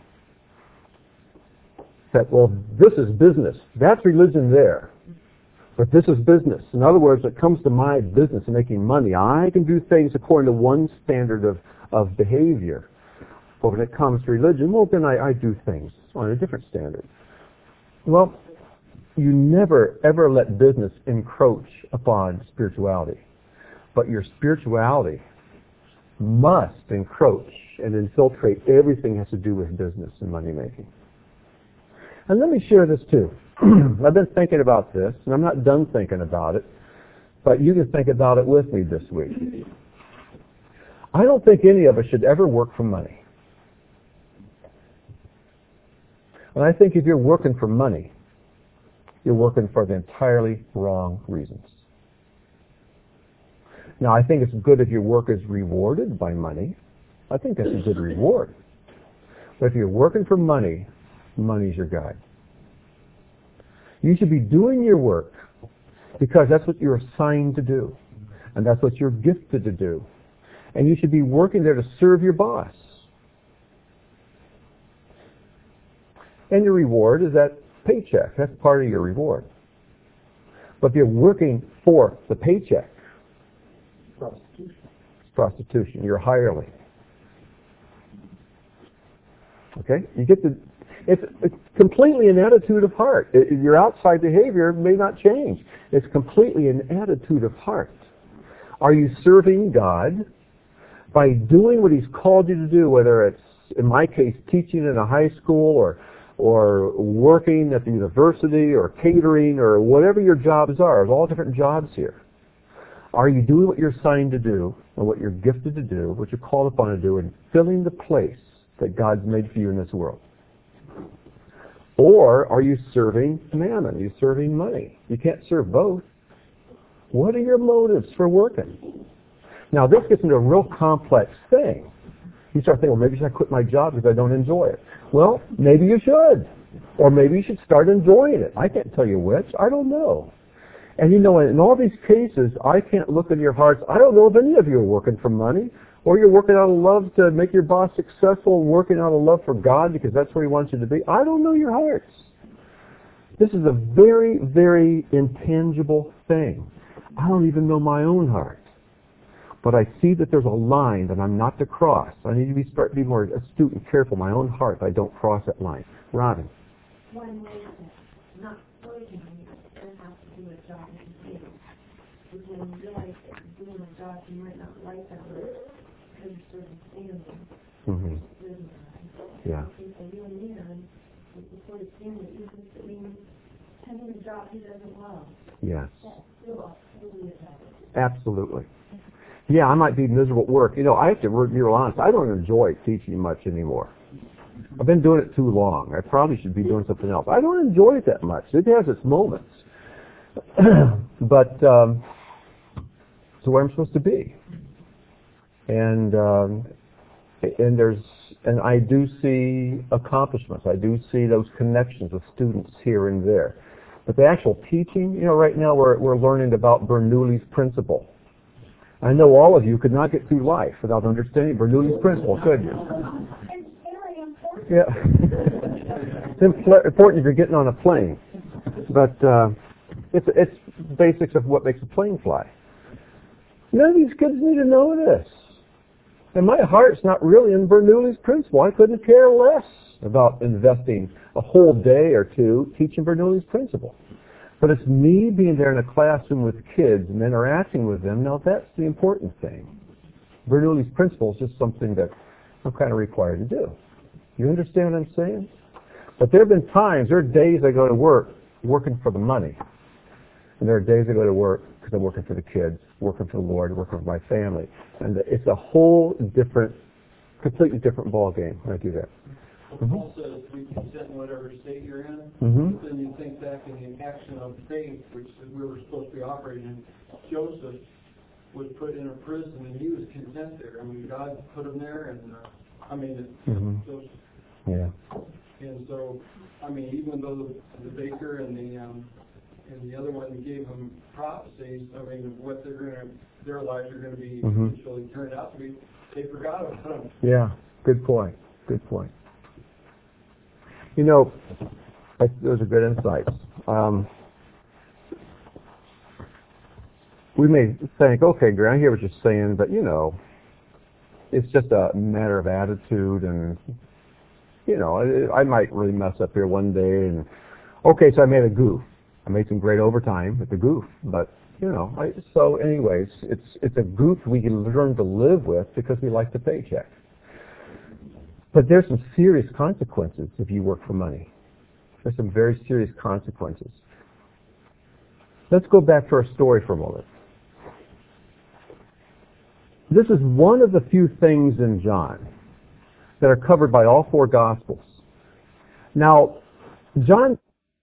that, well, this is business. That's religion there. But this is business. In other words, when it comes to my business and making money, I can do things according to one standard of behavior. But when it comes to religion, well, then I do things on a different standard. Well, you never, ever let business encroach upon spirituality. But your spirituality must encroach and infiltrate everything that has to do with business and money making. And let me share this too. I've been thinking about this, and I'm not done thinking about it, but you can think about it with me this week. I don't think any of us should ever work for money. And I think if you're working for money, you're working for the entirely wrong reasons. Now, I think it's good if your work is rewarded by money. I think that's a good reward. But if you're working for money, money's your guide. You should be doing your work because that's what you're assigned to do. And that's what you're gifted to do. And you should be working there to serve your boss. And your reward is that paycheck. That's part of your reward. But if you're working for the paycheck, it's prostitution. You're a hireling. Okay? You get to... It's completely an attitude of heart. Your outside behavior may not change. It's completely an attitude of heart. Are you serving God by doing what He's called you to do, whether it's, in my case, teaching in a high school or working at the university or catering or whatever your jobs are? There's all different jobs here. Are you doing what you're assigned to do and what you're gifted to do, what you're called upon to do, and filling the place that God's made for you in this world? Or are you serving mammon? Are you serving money? You can't serve both. What are your motives for working? Now, this gets into a real complex thing. You start thinking, well, maybe I should quit my job because I don't enjoy it. Well, maybe you should. Or maybe you should start enjoying it. I can't tell you which. I don't know. And you know, in all these cases, I can't look in your hearts. I don't know if any of you are working for money, or you're working out of love to make your boss successful, and working out of love for God because that's where He wants you to be. I don't know your hearts. This is a very, very intangible thing. I don't even know my own heart. But I see that there's a line that I'm not to cross. I need to start to be more astute and careful in my own heart that I don't cross that line. Robin. One way that not closing, and a job in you. But when you realize that you're doing a job you might not like that work because of circumstances, Mm-hmm. Yeah. if a young man is the sort of thing that you think that means having a job he doesn't love, Yes. that's still absolutely a job. Absolutely. Yeah, I might be miserable at work. I have to be real honest. I don't enjoy teaching much anymore. I've been doing it too long. I probably should be doing something else. I don't enjoy it that much. It has its moments. But it's where I'm supposed to be. And I do see accomplishments. I do see those connections with students here and there. But the actual teaching, right now we're learning about Bernoulli's principle. I know all of you could not get through life without understanding Bernoulli's principle, could you? It's very important. Yeah. It's important if you're getting on a plane. But it's basics of what makes a plane fly. None of these kids need to know this. And my heart's not really in Bernoulli's principle. I couldn't care less about investing a whole day or two teaching Bernoulli's principle. But it's me being there in a classroom with kids and interacting with them. Now that's the important thing. Bernoulli's principle is just something that I'm kind of required to do. You understand what I'm saying? But there have been times, there are days I go to work working for the money. And there are days I go to work because I'm working for the kids, working for the Lord, working for my family. And it's a whole different, completely different ball game when I do that. Well, Paul says we consent in whatever state you're in. Mm-hmm. But then you think back in the action of faith, which we were supposed to be operating in. Joseph was put in a prison, and he was content there. I mean, God put him there, and Joseph. Yeah. And so, I mean, even though the baker and the other one gave him prophecies, I mean, what their lives are going to be eventually turned out to be, they forgot about him. Yeah. Good point. Good point. Those are good insights. We may think, okay, Gary, I hear what you're saying, but it's just a matter of attitude, and I might really mess up here one day, and okay, so I made a goof. I made some great overtime with the goof, but so anyways, it's a goof we can learn to live with because we like the paycheck. But there's some serious consequences if you work for money. There's some very serious consequences. Let's go back to our story for a moment. This is one of the few things in John that are covered by all four Gospels. Now, John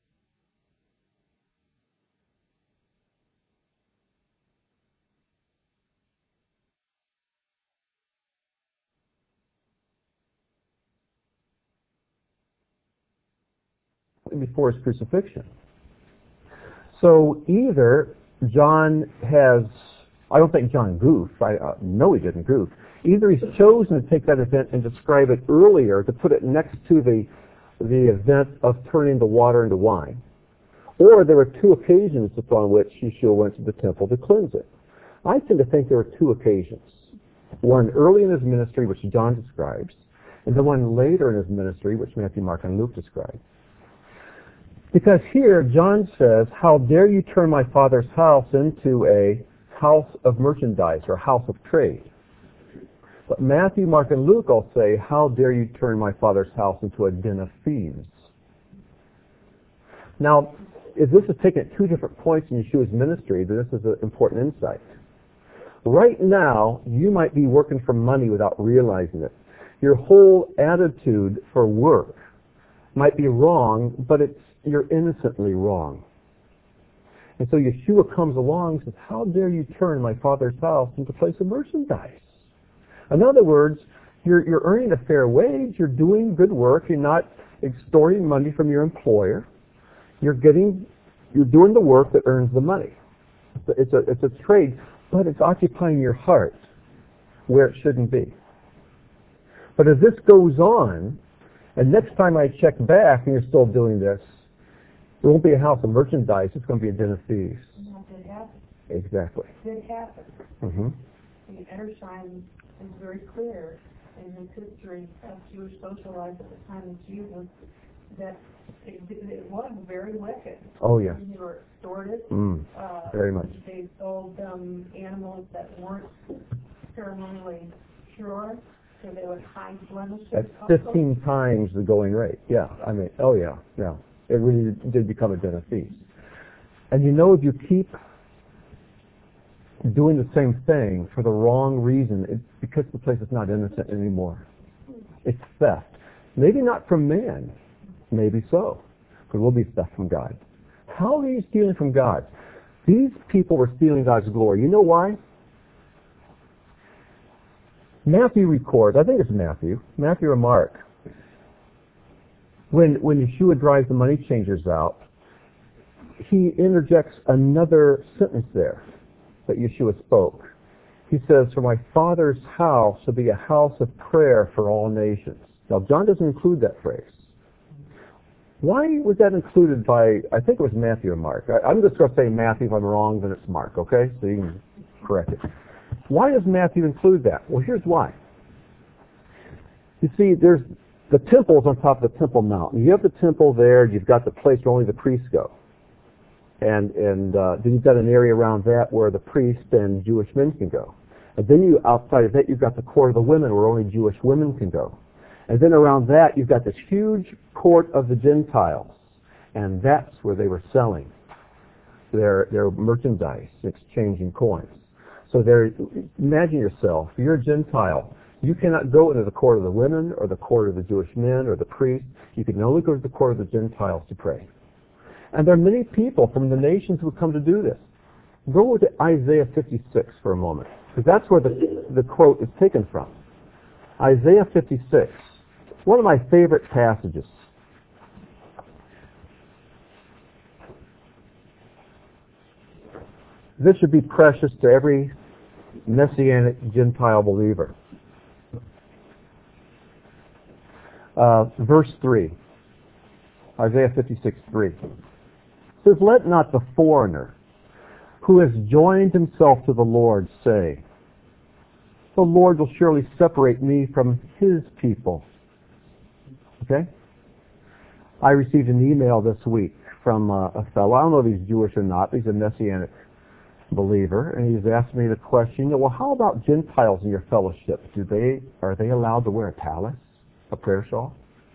before his crucifixion. So either John has, I don't think John goofed, I know he didn't goof. Either he's chosen to take that event and describe it earlier, to put it next to the event of turning the water into wine. Or there were two occasions upon which Yeshua went to the temple to cleanse it. I tend to think there were two occasions. One early in his ministry, which John describes, and the one later in his ministry, which Matthew, Mark, and Luke describe. Because here, John says, how dare you turn my Father's house into a house of merchandise or house of trade. But Matthew, Mark, and Luke all say, how dare you turn my Father's house into a den of thieves. Now, if this is taken at two different points in Yeshua's ministry, then this is an important insight. Right now, you might be working for money without realizing it. Your whole attitude for work might be wrong, but you're innocently wrong. And so Yeshua comes along and says, how dare you turn my Father's house into a place of merchandise? In other words, you're earning a fair wage, you're doing good work, you're not extorting money from your employer, you're doing the work that earns the money. It's a trade, but it's occupying your heart where it shouldn't be. But as this goes on, and next time I check back and you're still doing this, it won't be a house of merchandise, it's going to be a den of thieves. It happened. Exactly. It happened. Mm-hmm. The Edersheim is very clear in his history of Jewish social life at the time of Jesus that It was very wicked. Oh, yes. They were extorted. Very much. They sold animals that weren't ceremonially pure, so they would hide blemishes. That's 15 times the going rate. Yeah. I mean, oh yeah. Yeah. It really did become a den of thieves. And you know, if you keep doing the same thing for the wrong reason, it's because the place is not innocent anymore. It's theft. Maybe not from man. Maybe so. But it will be theft from God. How are you stealing from God? These people were stealing God's glory. You know why? Matthew records, I think it's Matthew or Mark, when Yeshua drives the money changers out, he interjects another sentence there that Yeshua spoke. He says, "For my Father's house shall be a house of prayer for all nations." Now, John doesn't include that phrase. Why was that included by, I think it was Matthew or Mark. I'm just going to say Matthew. If I'm wrong, then it's Mark, okay? So you can correct it. Why does Matthew include that? Well, here's why. You see, there's the temple's on top of the Temple Mount. You have the temple there. You've got the place where only the priests go. And then you've got an area around that where the priests and Jewish men can go. And then outside of that, you've got the court of the women where only Jewish women can go. And then around that, you've got this huge court of the Gentiles. And that's where they were selling their merchandise, exchanging coins. So imagine yourself, you're a Gentile. You cannot go into the court of the women or the court of the Jewish men or the priests. You can only go to the court of the Gentiles to pray. And there are many people from the nations who come to do this. Go to Isaiah 56 for a moment, because that's where the quote is taken from. Isaiah 56, one of my favorite passages. This should be precious to every Messianic Gentile believer. Verse 3, Isaiah 56:3. Says, "Let not the foreigner who has joined himself to the Lord say, the Lord will surely separate me from his people." Okay? I received an email this week from a fellow. I don't know if he's Jewish or not. He's a Messianic believer, and he's asked me the question, well, how about Gentiles in your fellowship? Are they allowed to wear a tallis, a prayer shawl?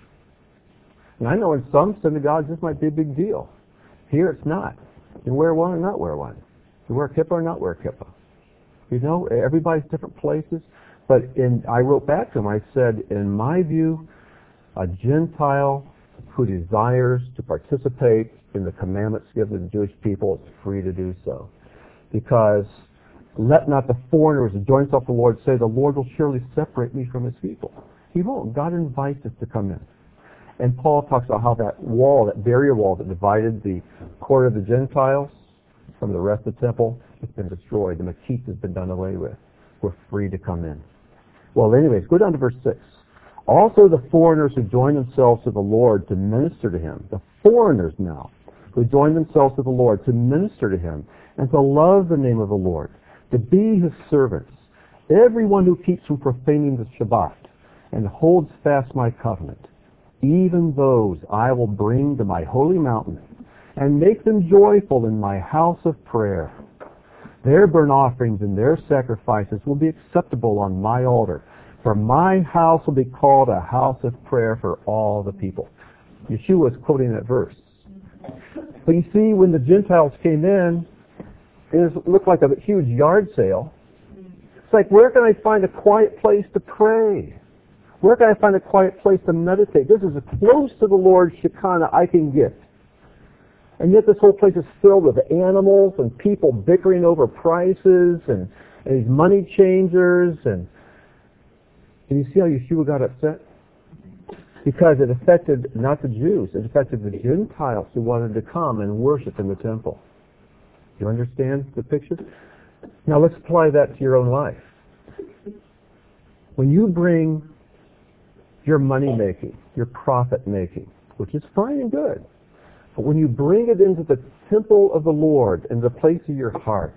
And I know in some synagogues this might be a big deal. Here it's not. You can wear one or not wear one. You wear a kippah or not wear a kippah. You know, everybody's different places. But I wrote back to him, I said, in my view, a Gentile who desires to participate in the commandments given to the Jewish people is free to do so. Because let not the foreigner who joins himself to the Lord say, the Lord will surely separate me from his people. He won't. God invites us to come in. And Paul talks about how that wall, that barrier wall that divided the court of the Gentiles from the rest of the temple, has been destroyed. The Makith has been done away with. We're free to come in. Well, anyways, go down to verse 6. Also the foreigners who join themselves to the Lord to minister to him, the foreigners now, who join themselves to the Lord to minister to him and to love the name of the Lord, to be his servants, everyone who keeps from profaning the Shabbat and holds fast my covenant, even those I will bring to my holy mountain and make them joyful in my house of prayer. Their burnt offerings and their sacrifices will be acceptable on my altar, for my house will be called a house of prayer for all the people. Yeshua is quoting that verse. But you see, when the Gentiles came in, it looked like a huge yard sale. It's like, where can I find a quiet place to pray? Where can I find a quiet place to meditate? This is as close to the Lord's Shekinah I can get. And yet this whole place is filled with animals and people bickering over prices and these money changers. And you see how Yeshua got upset? Because it affected not the Jews, it affected the Gentiles who wanted to come and worship in the temple. You understand the picture? Now let's apply that to your own life. When you bring your money making, your profit making, which is fine and good, but when you bring it into the temple of the Lord, in the place of your heart,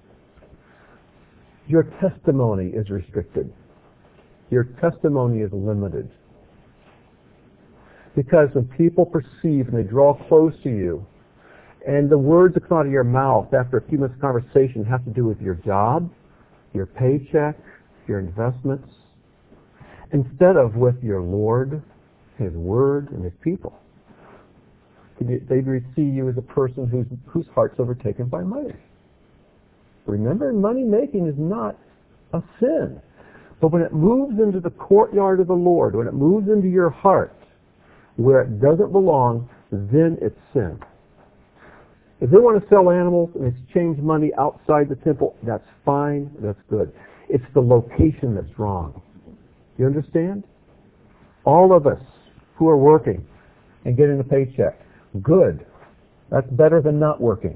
your testimony is restricted. Your testimony is limited. Because when people perceive and they draw close to you, and the words that come out of your mouth after a few minutes of conversation have to do with your job, your paycheck, your investments, instead of with your Lord, His Word, and His people. They see you as a person whose heart's overtaken by money. Remember, money making is not a sin. But when it moves into the courtyard of the Lord, when it moves into your heart, where it doesn't belong, then it's sin. If they want to sell animals and exchange money outside the temple, that's fine, that's good. It's the location that's wrong. You understand? All of us who are working and getting a paycheck, good. That's better than not working.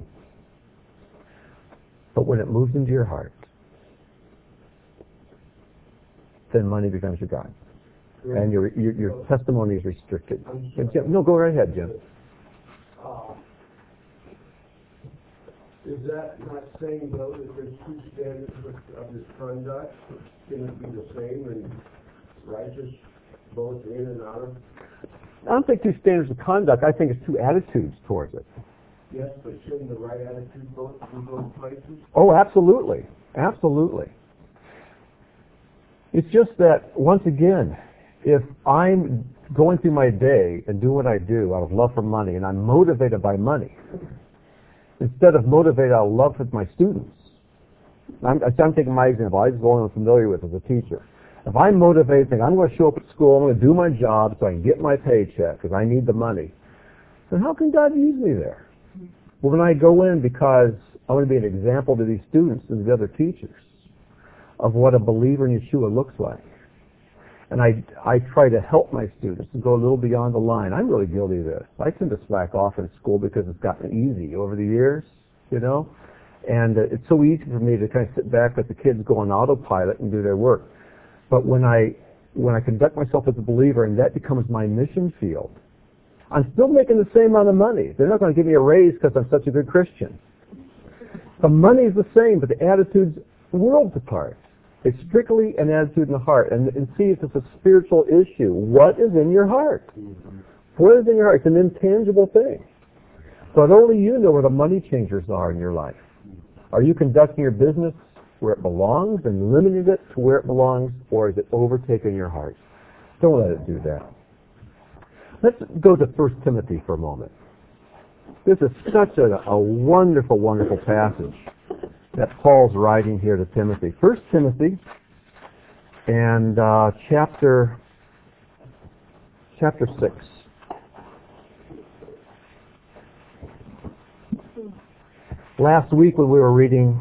But when it moves into your heart, then money becomes your God. And your testimony is restricted. Jim, no, go right ahead, Jim. Is that not saying, though, that there's two standards of this conduct? Can it be the same and righteous both in and out of? I don't think two standards of conduct. I think it's two attitudes towards it. Yes, but shouldn't the right attitude both in both places? Oh, absolutely. Absolutely. It's just that, once again, if I'm going through my day and do what I do out of love for money, and I'm motivated by money, instead of motivated out of love for my students, I'm taking my example. I just go on I'm familiar with as a teacher. If I'm motivated, thinking I'm going to show up at school, I'm going to do my job so I can get my paycheck because I need the money, then how can God use me there? Well, when I go in because I want to be an example to these students and the other teachers of what a believer in Yeshua looks like. And I try to help my students to go a little beyond the line. I'm really guilty of this. I tend to slack off in school because it's gotten easy over the years, you know. And it's so easy for me to kind of sit back with the kids go on autopilot and do their work. But when I conduct myself as a believer and that becomes my mission field, I'm still making the same amount of money. They're not going to give me a raise because I'm such a good Christian. The money's the same, but the attitude's worlds apart. It's strictly an attitude in the heart. And see, it's a spiritual issue. What is in your heart? What is in your heart? It's an intangible thing. But only you know where the money changers are in your life. Are you conducting your business where it belongs and limiting it to where it belongs, or is it overtaking your heart? Don't let it do that. Let's go to 1 Timothy for a moment. This is such a wonderful, wonderful passage that Paul's writing here to Timothy. 1 Timothy and chapter 6. Last week when we were reading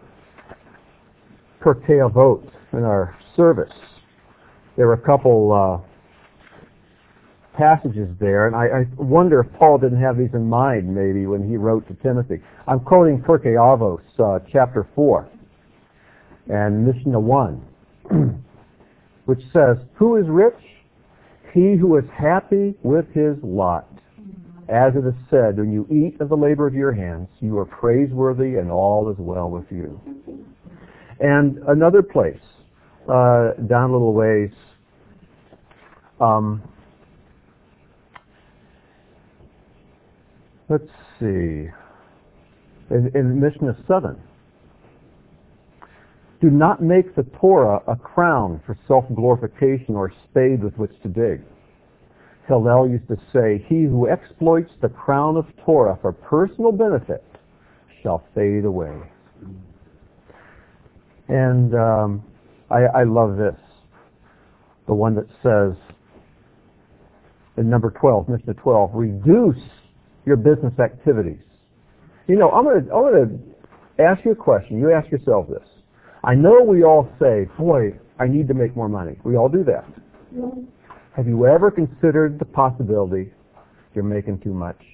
Pirkei Avot in our service, there were a couple passages there, and I wonder if Paul didn't have these in mind maybe when he wrote to Timothy. I'm quoting Pirkei Avos, chapter 4, and Mishnah 1, which says, "Who is rich? He who is happy with his lot. As it is said, when you eat of the labor of your hands, you are praiseworthy and all is well with you." And another place, down a little ways, let's see, in Mishnah 7, "Do not make the Torah a crown for self-glorification or spade with which to dig." Hillel used to say, "He who exploits the crown of Torah for personal benefit shall fade away." And I love this, the one that says in number 12, Mishnah 12, "Reduce your business activities." You know, I'm going to ask you a question. You ask yourself this. I know we all say, "Boy, I need to make more money." We all do that. Have you ever considered the possibility you're making too much?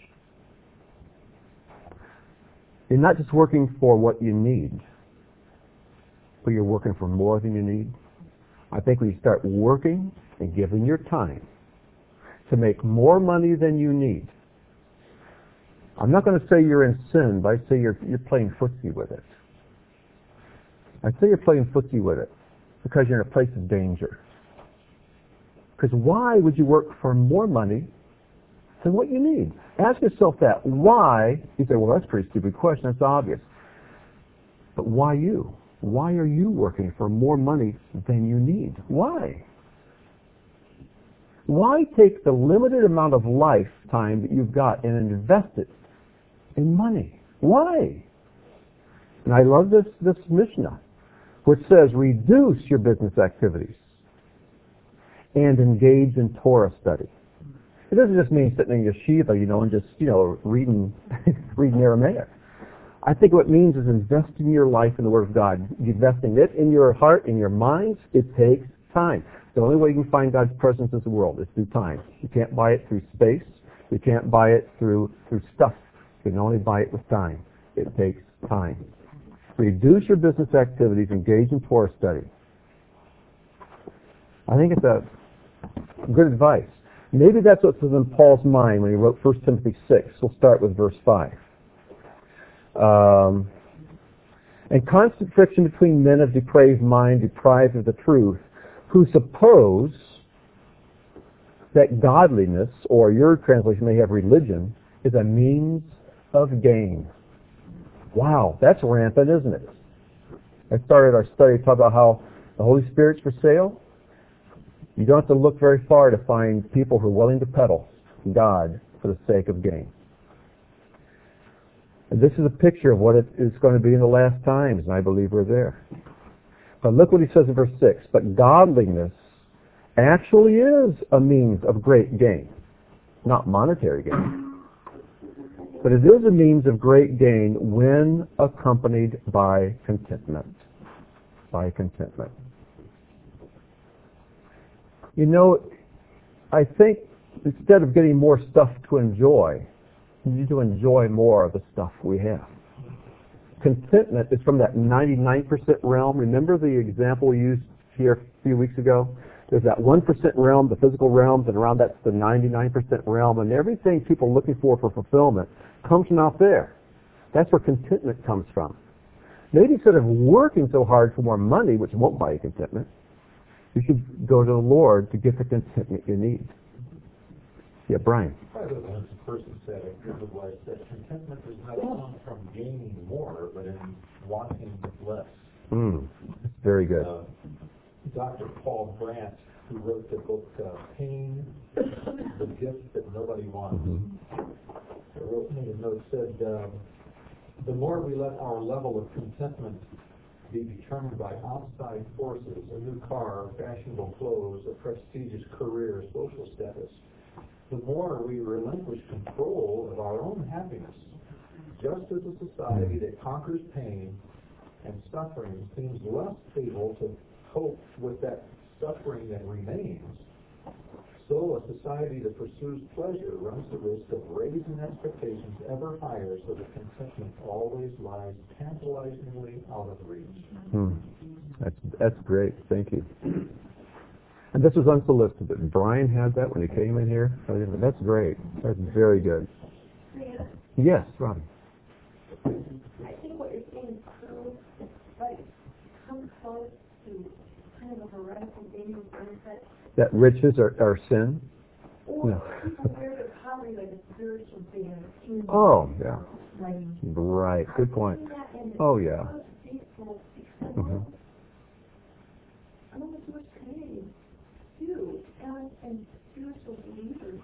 You're not just working for what you need, but you're working for more than you need. I think when you start working and giving your time to make more money than you need, I'm not going to say you're in sin, but I say you're playing footsie with it. I say you're playing footsie with it because you're in a place of danger. Because why would you work for more money than what you need. Ask yourself that. Why? You say, well, that's a pretty stupid question. That's obvious. But why you? Why are you working for more money than you need? Why? Why take the limited amount of lifetime that you've got and invest it in money? Why? And I love this Mishnah, which says, reduce your business activities and engage in Torah study. It doesn't just mean sitting in yeshiva, and just, reading Aramaic. I think what it means is investing your life in the Word of God. Investing it in your heart, in your minds, it takes time. The only way you can find God's presence in the world is through time. You can't buy it through space. You can't buy it through stuff. You can only buy it with time. It takes time. Reduce your business activities, engage in Torah study. I think it's a good advice. Maybe that's what was in Paul's mind when he wrote 1 Timothy 6. We'll start with verse 5. And constant friction between men of depraved mind, deprived of the truth, who suppose that godliness, or your translation may have religion, is a means of gain. Wow, that's rampant, isn't it? I started our study talking about how the Holy Spirit's for sale. You don't have to look very far to find people who are willing to peddle God for the sake of gain. And this is a picture of what it is going to be in the last times, and I believe we're there. But look what he says in verse 6. But godliness actually is a means of great gain. Not monetary gain. But it is a means of great gain when accompanied by contentment. By contentment. I think instead of getting more stuff to enjoy, we need to enjoy more of the stuff we have. Contentment is from that 99% realm. Remember the example we used here a few weeks ago? There's that 1% realm, the physical realms, and around that's the 99% realm, and everything people are looking for fulfillment comes from out there. That's where contentment comes from. Maybe instead of working so hard for more money, which won't buy you contentment, you should go to the Lord to get the contentment you need. Yeah, Brian. Rather than as a person said, it was that contentment does not come from gaining more, but in wanting less. Very good. Dr. Paul Brandt, who wrote the book Pain, the Gift That Nobody Wants, wrote me a note, said, the more we let our level of contentment be determined by outside forces, a new car, fashionable clothes, a prestigious career, social status, the more we relinquish control of our own happiness. Just as a society that conquers pain and suffering seems less able to cope with that suffering that remains, so a society that pursues pleasure runs the risk of raising expectations ever higher, so that contentment always lies tantalizingly out of reach. That's great. Thank you. And this was unsolicited. Brian had that when he came in here. That's great. That's very good. Yes, Robin. I think what you're saying is true, but it comes close to kind of a heretical dangerous mindset. That riches are sin? Or No. people wear the poverty like a spiritual thing. Oh, yeah. Like, Right. Good point. Oh, yeah. I'm in the Jewish community, too, and spiritual believers.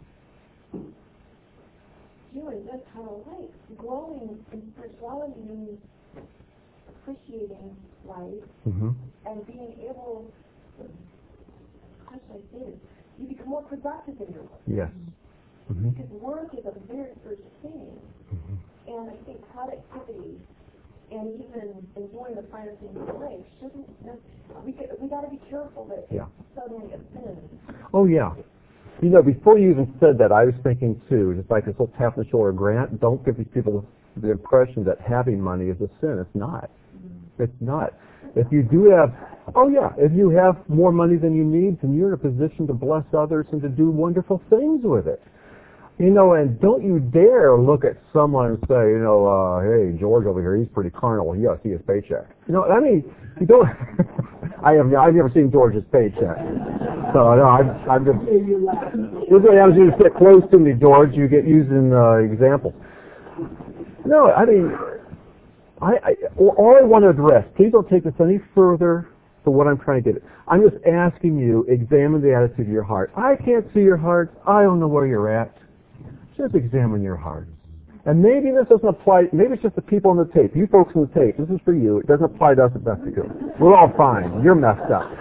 Really, that's how I like. Growing in spirituality means appreciating life and being able, how should I say this? You become more productive in your life. Yes. Because work is a very first thing. And I think productivity and even enjoying the finer things in life shouldn't, we got to be careful that suddenly a sin. Oh, yeah. Before you even said that, I was thinking, too, just like this little tap on the shoulder grant, don't give these people the impression that having money is a sin. It's not. It's not. If you do have, if you have more money than you need, then you're in a position to bless others and to do wonderful things with it. And don't you dare look at someone and say, hey, George over here, he's pretty carnal. Yes, he has paycheck. You don't, I've never seen George's paycheck. So no, I'm just. This way, I was going to sit close to me, George. You get using examples. No, I mean, all I want to address. Please don't take this any further to what I'm trying to get at. I'm just asking you, examine the attitude of your heart. I can't see your heart. I don't know where you're at. Just examine your heart. And maybe this doesn't apply. Maybe it's just the people on the tape. You folks on the tape. This is for you. It doesn't apply to us at Mexico. We're all fine. You're messed up.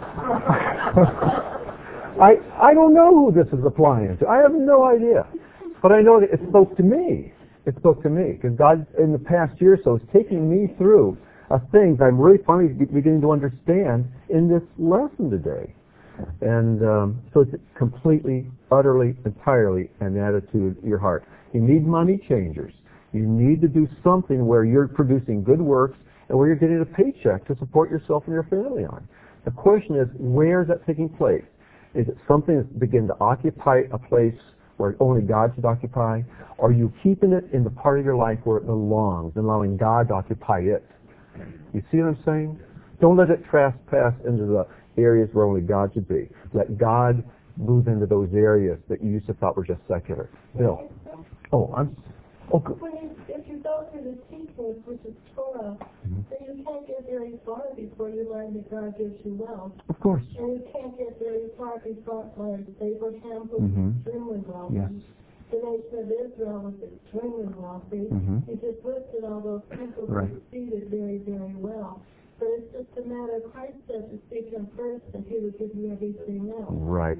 I don't know who this is applying to. I have no idea. But I know that it spoke to me. It spoke to me. Because God, in the past year or so, is taking me through things I'm really finally beginning to understand in this lesson today. And so it's completely, utterly, entirely an attitude of your heart. You need money changers. You need to do something where you're producing good works and where you're getting a paycheck to support yourself and your family on. The question is, where is that taking place? Is it something that's beginning to occupy a place where only God should occupy? Or are you keeping it in the part of your life where it belongs and allowing God to occupy it? You see what I'm saying? Don't let it trespass into the areas where only God should be. Let God move into those areas that you used to thought were just secular. Bill. Oh, good. If you go through the teachings, which is Torah, then you can't get very far before you learn that God gives you wealth. Of course. And you can't get very far before like Abraham was extremely wealthy. Yes. The nation of Israel was extremely wealthy. He just listed all those people who succeeded very, very well. But it's just a matter of Christ says to seek Him first, and He will give you everything else. Right.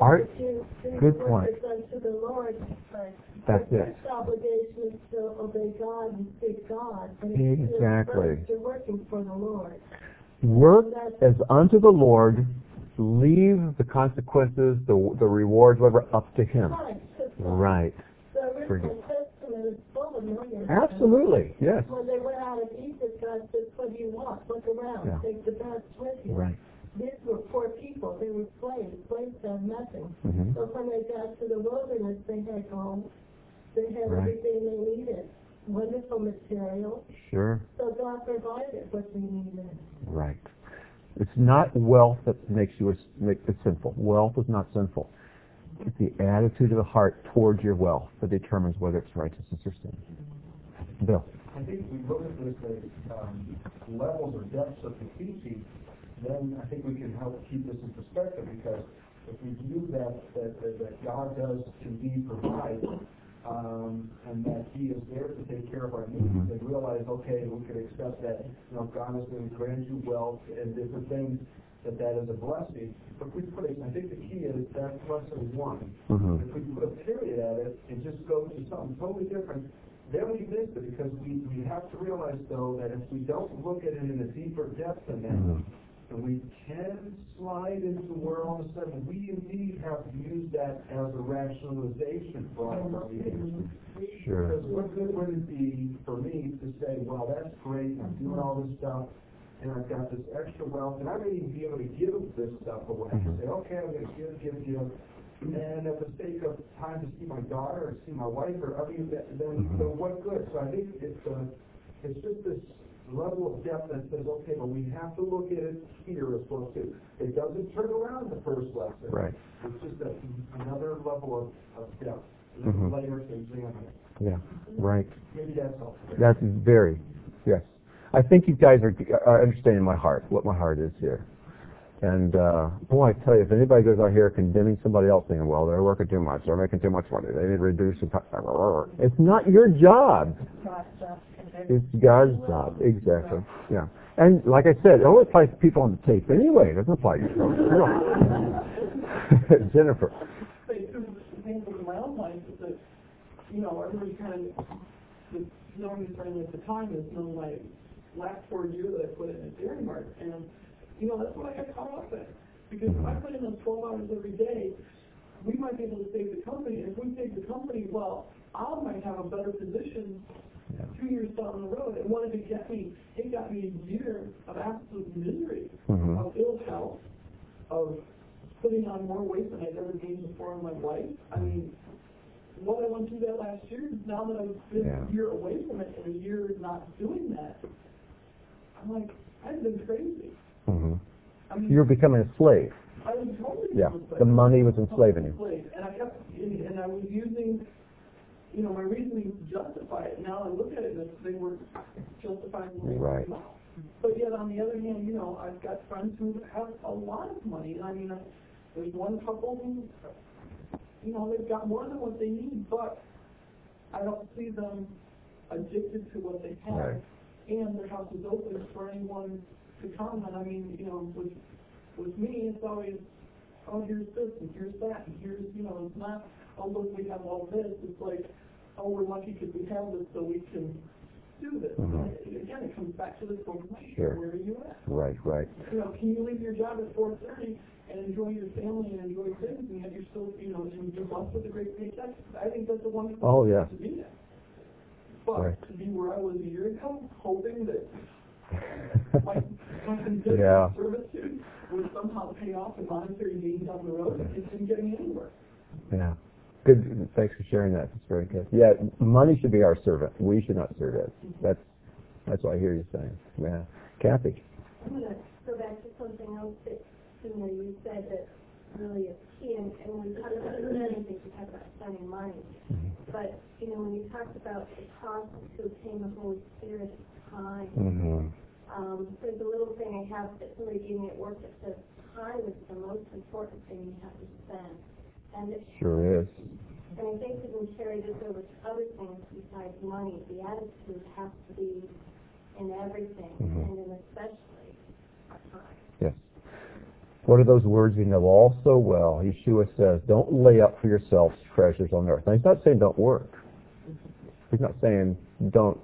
Good point. It's unto the Lord. That's it. First obligation is to obey God and seek God. And exactly. You're working for the Lord. Work as unto the Lord. Leave the consequences, the rewards, whatever, up to Him. Right. The original Testament is full of millions. Absolutely. Yes. When they went out of Egypt, God said, "What do you want? Look around. Take the best with you." Right. These were poor people. They were slaves. Slaves had nothing. So when they got to the wilderness, they had home. They had everything they needed. Wonderful material. Sure. So God provided what they needed. Right. It's not wealth that makes it sinful. Wealth is not sinful. It's the attitude of the heart towards your wealth that determines whether it's righteousness or sin. Bill. I think if we look at this as levels or depths of the teaching, then I think we can help keep this in perspective, because if we view that God does indeed provide, and that He is there to take care of our needs, and realize, okay, we could accept that, God is going to grant you wealth and different things, that is a blessing. But if we I think the key is that's lesson one. If we put a period at it and just go to something totally different, then we miss it, because we have to realize, though, that if we don't look at it in a deeper depth than that, and we can slide into where all of a sudden we indeed have to use that as a rationalization for our behavior. Sure. Because what good would it be for me to say, well, that's great, I'm doing all this stuff, and I've got this extra wealth, and I may even be able to give this stuff away. Say, okay, I'm going to give. And at the sake of time to see my daughter or see my wife, or then what good? So I think it's just this level of depth that says, okay, but we have to look at it here as well too. It doesn't turn around the first lesson. Right. It's just another level of depth, another layer to examine. Yeah. Right. Maybe that's all. That's very, yes. I think you guys are understanding my heart, what my heart is here. And, boy, I tell you, if anybody goes out here condemning somebody else, saying, well, they're working too much, they're making too much money, they need to reduce the... It's not your job. It's God's job. Exactly. Yeah. And like I said, it only applies to people on the tape anyway. It doesn't apply to you. Jennifer. The thing in my own life is that, everybody kind of, knowing me friendly at the time is known my last 4 years that I put in at Dairy Mart. And, that's what I got caught up in. Because if I put in those 12 hours every day, we might be able to save the company. And if we save the company, well, I might have a better position 2 years down the road. And what did it get me? It got me a year of absolute misery, of ill health, of putting on more weight than I'd ever gained before in my life. I mean, what I went through that last year, now that I've been a year away from it and a year not doing that, I'm like, I've been crazy. I mean, you're becoming a slave. I I was totally Yeah, enslaved. the money was enslaving you. Enslaved. And I kept, and I was using, my reasoning to justify it. Now I look at it and they were justifying it. Right. But yet on the other hand, I've got friends who have a lot of money. I mean, there's one couple who, they've got more than what they need, but I don't see them addicted to what they have. Right. And their house is open for anyone to come. And I mean, with me, it's always, oh, here's this and here's that and here's, it's not, oh, look, we have all this. It's like, oh, we're lucky because we have this so we can do this. Mm-hmm. Again, it comes back to this point, Sure. where are you at? Right, right. Can you leave your job at 4:30 and enjoy your family and enjoy things, and yet you're still, and you're blessed with a great paycheck? I think that's a wonderful Oh, yeah. to be at. But Right. to be where I was a year ago, hoping that my condition Yeah. of servitude would somehow pay off in monetary gain down the road, it didn't get me anywhere. Yeah. Good. Thanks for sharing that. It's very good. Yeah, money should be our servant. We should not serve it. That's what I hear you saying. Yeah. Kathy. I'm going to go back to something else that you said that really is key. And when you talk about spending, you talk about spending money. Mm-hmm. But, when you talked about the cost to obtain the Holy Spirit is time. Mm-hmm. There's a little thing I have that somebody gave me at work that says time is the most important thing you have to spend. And it Sure is. And I think we can carry this over to other things besides money. The attitude has to be in everything, and in especially our time. Yes. What are those words we know all so well? Yeshua says, don't lay up for yourselves treasures on earth. Now, he's not saying don't work. He's not saying don't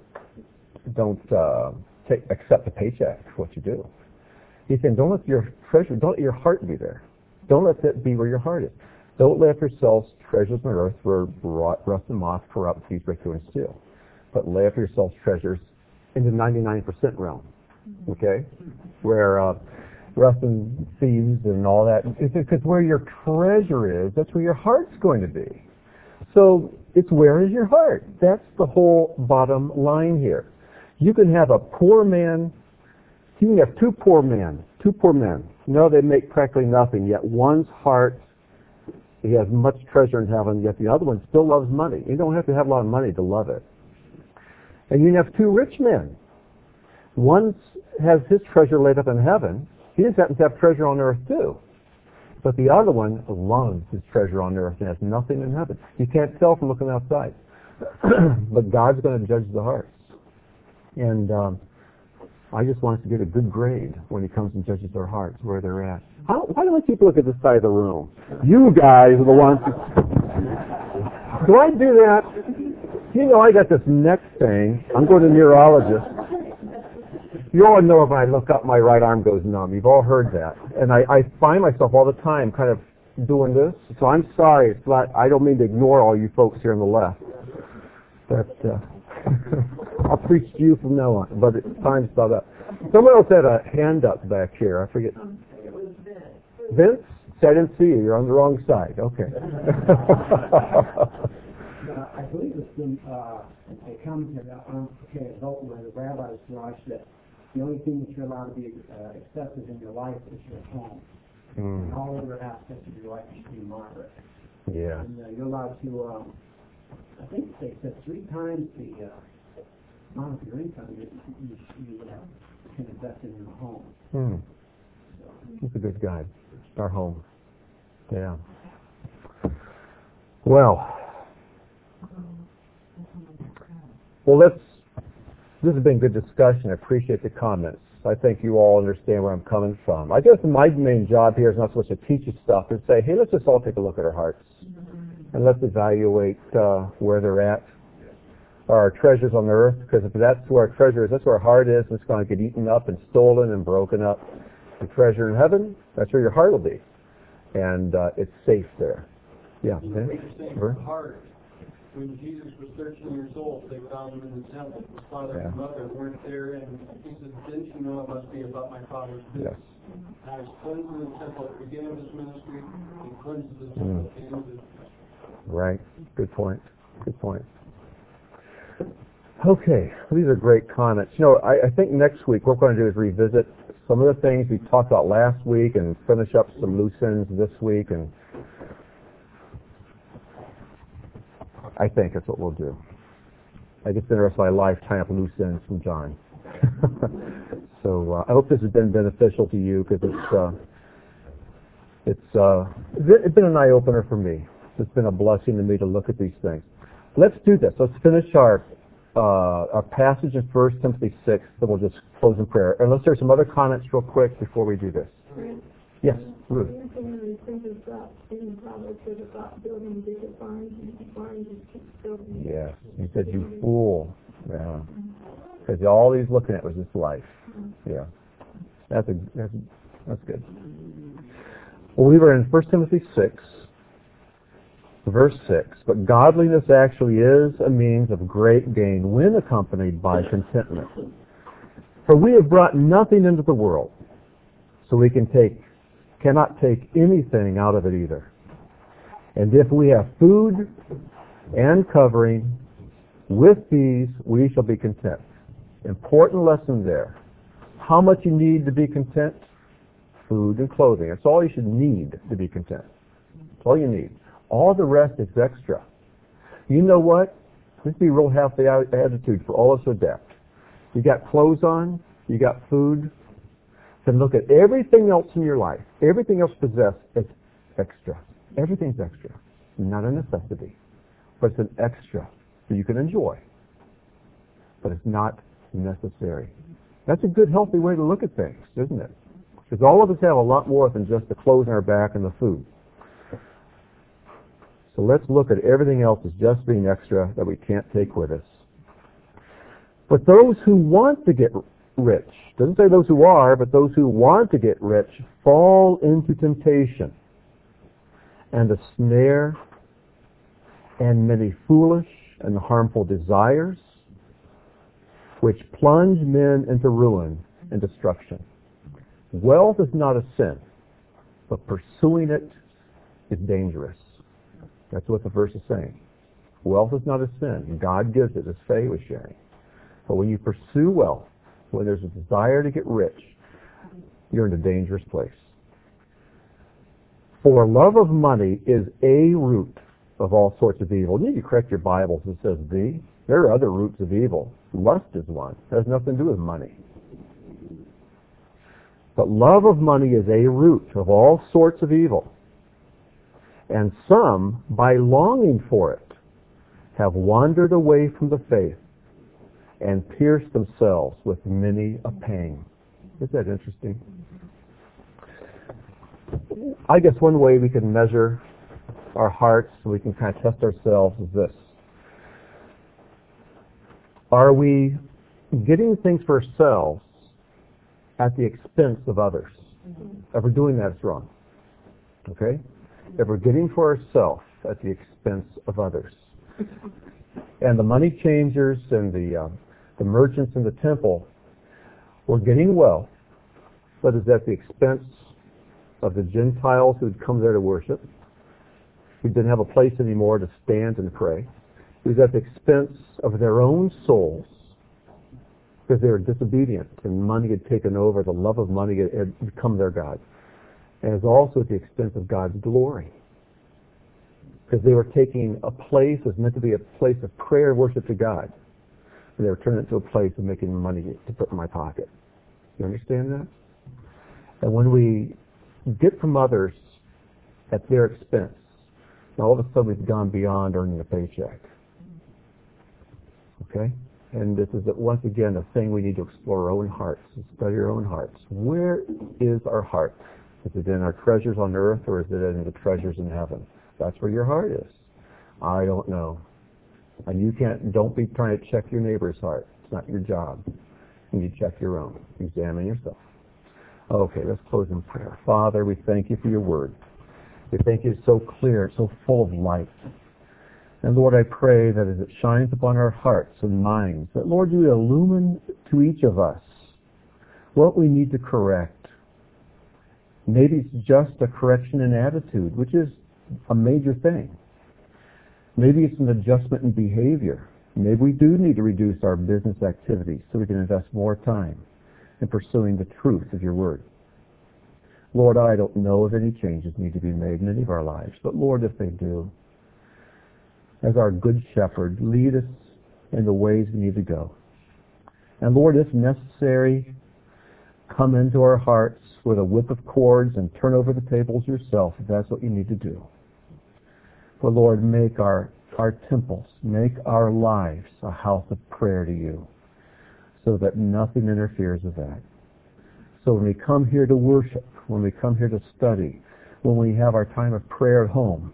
accept a paycheck for what you do. He's saying don't let your treasure, don't let your heart be there. Don't let that be where your heart is. Don't lay up yourselves treasures on earth where rust and moth corrupt, thieves break through and steal. But lay up yourselves treasures in the 99% realm. Okay? Where rust and thieves and all that. Because where your treasure is, that's where your heart's going to be. So it's where is your heart? That's the whole bottom line here. You can have a poor man, you can have two poor men. They make practically nothing, yet one's heart, he has much treasure in heaven, yet the other one still loves money. You don't have to have a lot of money to love it. And you can have two rich men. One has his treasure laid up in heaven. He just happens to have treasure on earth too. But the other one loves his treasure on earth and has nothing in heaven. You can't tell from looking outside. But God's going to judge the hearts. And I just want us to get a good grade when he comes and judges our hearts, where they're at. Why don't people look at this side of the room? You guys are the ones who... Do I do that? I got this neck thing. I'm going to a neurologist. You all know if I look up, my right arm goes numb. You've all heard that. And I find myself all the time kind of doing this. So I'm sorry. It's not, I don't mean to ignore all you folks here on the left. But I'll preach to you from now on. But it's time to stop that. Someone else had a hand up back here. I forget. It was Vince. Vince? See, I didn't see you. You're on the wrong side. Okay. I believe it's been a commentary on adult where the rabbis watch that the only thing that you're allowed to be accepted in your life is your home. And all other aspects of your life should be moderate. Yeah. And you're allowed to, I think they said 3 times the amount of your income you can invest in your home. That's a good guide. Our home. Yeah. Well, this has been good discussion. I appreciate the comments. I think you all understand where I'm coming from. I guess my main job here is not so much to teach you stuff, but say, hey, let's just all take a look at our hearts. And let's evaluate where they're at. Are our treasures on the earth? Because if that's where our treasure is, that's where our heart is, and it's going to get eaten up and stolen and broken up. The treasure in heaven, that's where your heart will be. And it's safe there. Yeah. Heart. When Jesus was 13 years old, they found him in the temple. His father and mother weren't there, and he said, didn't you know it must be about my father's business? Yes. And I was cleansed in the temple at the beginning of his ministry, and cleansed in the temple at the end of his ministry. Right. Good point. Good point. Okay. These are great comments. I think next week what we're going to do is revisit some of the things we talked about last week and finish up some loose ends this week, and I think that's what we'll do. I get the rest of my life tying up loose ends from John. So I hope this has been beneficial to you, because it's been an eye-opener for me. It's been a blessing to me to look at these things. Let's do this. Let's finish our passage in 1 Timothy 6, then we'll just close in prayer. Unless there's some other comments real quick before we do this. Yes, Ruth. Yes, you said you fool. Yeah. Because all he's looking at was his life. Yeah. That's good. Well, we were in 1 Timothy 6, verse 6. But godliness actually is a means of great gain when accompanied by contentment. For we have brought nothing into the world, so we cannot take anything out of it either. And if we have food and covering, with these we shall be content. Important lesson there. How much you need to be content? Food and clothing. That's all you should need to be content. That's all you need. All the rest is extra. You know what? Let's be real healthy attitude for all of us to adapt. You got clothes on, you got food, then look at everything else in your life. Everything else possessed is extra. Everything's extra. Not a necessity, but it's an extra that you can enjoy. But it's not necessary. That's a good, healthy way to look at things, isn't it? Because all of us have a lot more than just the clothes on our back and the food. So let's look at everything else as just being extra that we can't take with us. But those who want to get rich, doesn't say those who are, but those who want to get rich fall into temptation and a snare and many foolish and harmful desires, which plunge men into ruin and destruction. Wealth is not a sin, but pursuing it is dangerous. That's what the verse is saying. Wealth is not a sin. God gives it, as Faye was sharing. But when you pursue wealth, when there's a desire to get rich, you're in a dangerous place. For love of money is a root of all sorts of evil. You need to correct your Bibles. It says the. There are other roots of evil. Lust is one. It has nothing to do with money. But love of money is a root of all sorts of evil. And some, by longing for it, have wandered away from the faith and pierced themselves with many a pang. Isn't that interesting? I guess one way we can measure our hearts, so we can kind of test ourselves, is this. Are we getting things for ourselves at the expense of others? If we're doing that, it's wrong. Okay? If we're getting for ourselves at the expense of others. And the money changers and the merchants in the temple were getting wealth, but is at the expense of the Gentiles who had come there to worship, who didn't have a place anymore to stand and pray. It was at the expense of their own souls, because they were disobedient and money had taken over. The love of money had become their God. And it's also at the expense of God's glory, because they were taking a place that was meant to be a place of prayer and worship to God, and they were turning it into a place of making money to put in my pocket. You understand that? And when we get from others at their expense, now all of a sudden we've gone beyond earning a paycheck. Okay? And this is, once again, a thing we need to explore our own hearts, study our own hearts. Where is our heart? Is it in our treasures on earth, or is it in the treasures in heaven? That's where your heart is. I don't know. And don't be trying to check your neighbor's heart. It's not your job. You need to check your own. Examine yourself. Okay, let's close in prayer. Father, we thank you for your word. We thank you it's so clear, it's so full of light. And Lord, I pray that as it shines upon our hearts and minds, that Lord, you illumine to each of us what we need to correct. Maybe it's just a correction in attitude, which is a major thing. Maybe it's an adjustment in behavior. Maybe we do need to reduce our business activities so we can invest more time and pursuing the truth of your word. Lord, I don't know if any changes need to be made in any of our lives, but Lord, if they do, as our good shepherd, lead us in the ways we need to go. And Lord, if necessary, come into our hearts with a whip of cords and turn over the tables yourself if that's what you need to do. For Lord, make our temples, make our lives a house of prayer to you, so that nothing interferes with that. So when we come here to worship, when we come here to study, when we have our time of prayer at home,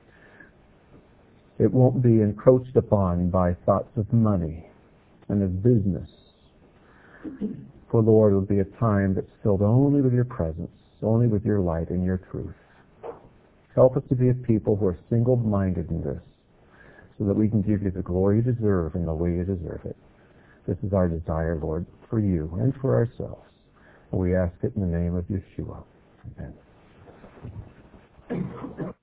it won't be encroached upon by thoughts of money and of business. For Lord, it will be a time that's filled only with your presence, only with your light and your truth. Help us to be a people who are single-minded in this, so that we can give you the glory you deserve in the way you deserve it. This is our desire, Lord, for you and for ourselves. And we ask it in the name of Yeshua. Amen.